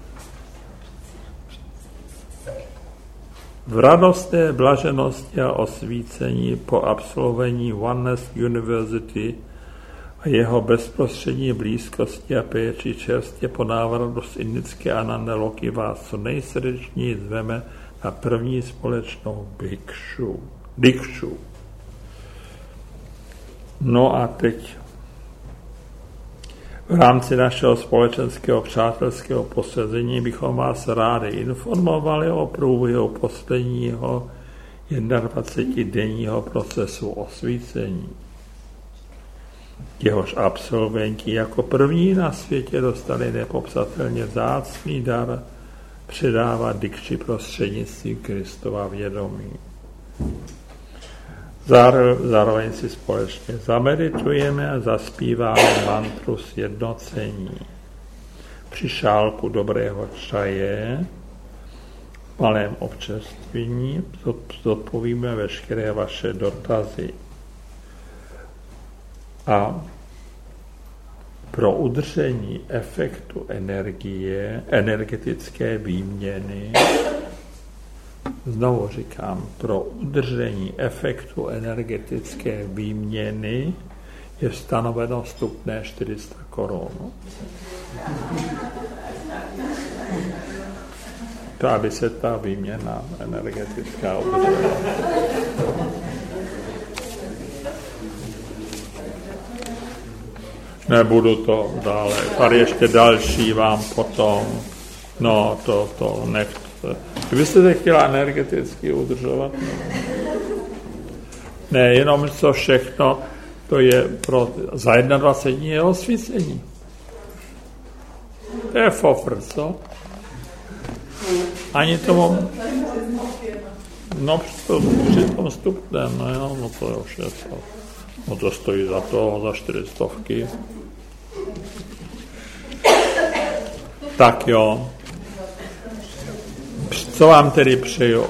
V radostné blaženosti a osvícení po absolvení Oneness University a jeho bezprostřední blízkosti a péči čerstvě po návratu z indické Ananda Loky vás co nejsrdečněji zveme na první společnou dikšu. No a teď v rámci našeho společenského přátelského posezení bychom vás rádi informovali o průběhu posledního 21denního procesu osvícení. Jehož absolventi jako první na světě dostali nepopsatelně vzácný dar předávat dikši prostřednictvím Kristova vědomí. Zároveň si společně zameditujeme a zaspíváme mantru sjednocení. Při šálku dobrého čaje, v malém občerstvení, zodpovíme veškeré vaše dotazy. A pro udržení efektu energetické výměny, znovu říkám, pro udržení efektu energetické výměny je stanoveno vstupné 400 korun. To, aby se ta výměna energetická udržela. Nebudu to dále. Tady ještě další vám potom. No, to nechte. Vy jste se chtěla energeticky udržovat? Ne, jenom co všechno, to je pro za 21 dní je osvícení. To je fofr, co? Ani tomu... No, při tom stupném, no jo, no to je už je to. No to stojí za to, za 400. Tak jo. Co vám tedy přeju?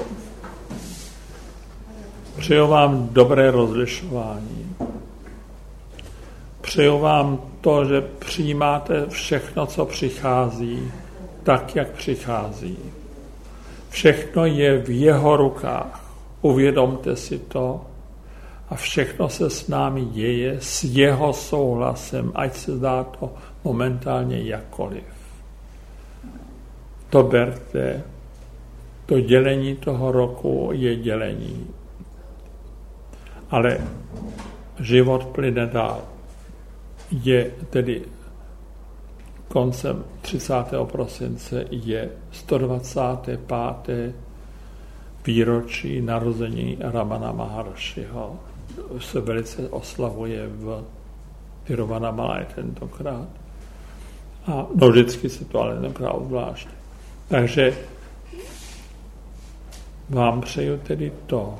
Přeju vám dobré rozlišování. Přeju vám to, že přijímáte všechno, co přichází, tak, jak přichází. Všechno je v jeho rukách. Uvědomte si to. A všechno se s námi děje s jeho souhlasem, ať se zdá to momentálně jakkoliv. To berte. To dělení toho roku je dělení. Ale život plyne dál. Je tedy koncem 30. prosince je 125. výročí narození Ramana Maharshiho. Se velice oslavuje v Tiruvannamalai tentokrát. A no vždycky se to ale tentokrát obzvlášť. Takže vám přeju tedy to,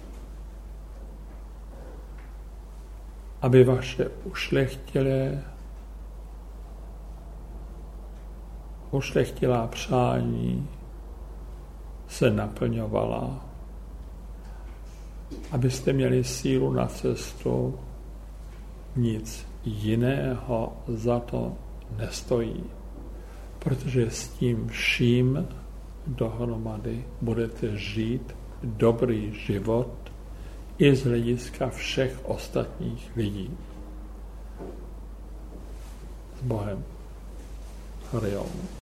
aby vaše ušlechtilá přání se naplňovala, abyste měli sílu na cestu, nic jiného za to nestojí, protože s tím vším dohromady budete žít dobrý život i z hlediska všech ostatních lidí. S Bohem. Hari Om.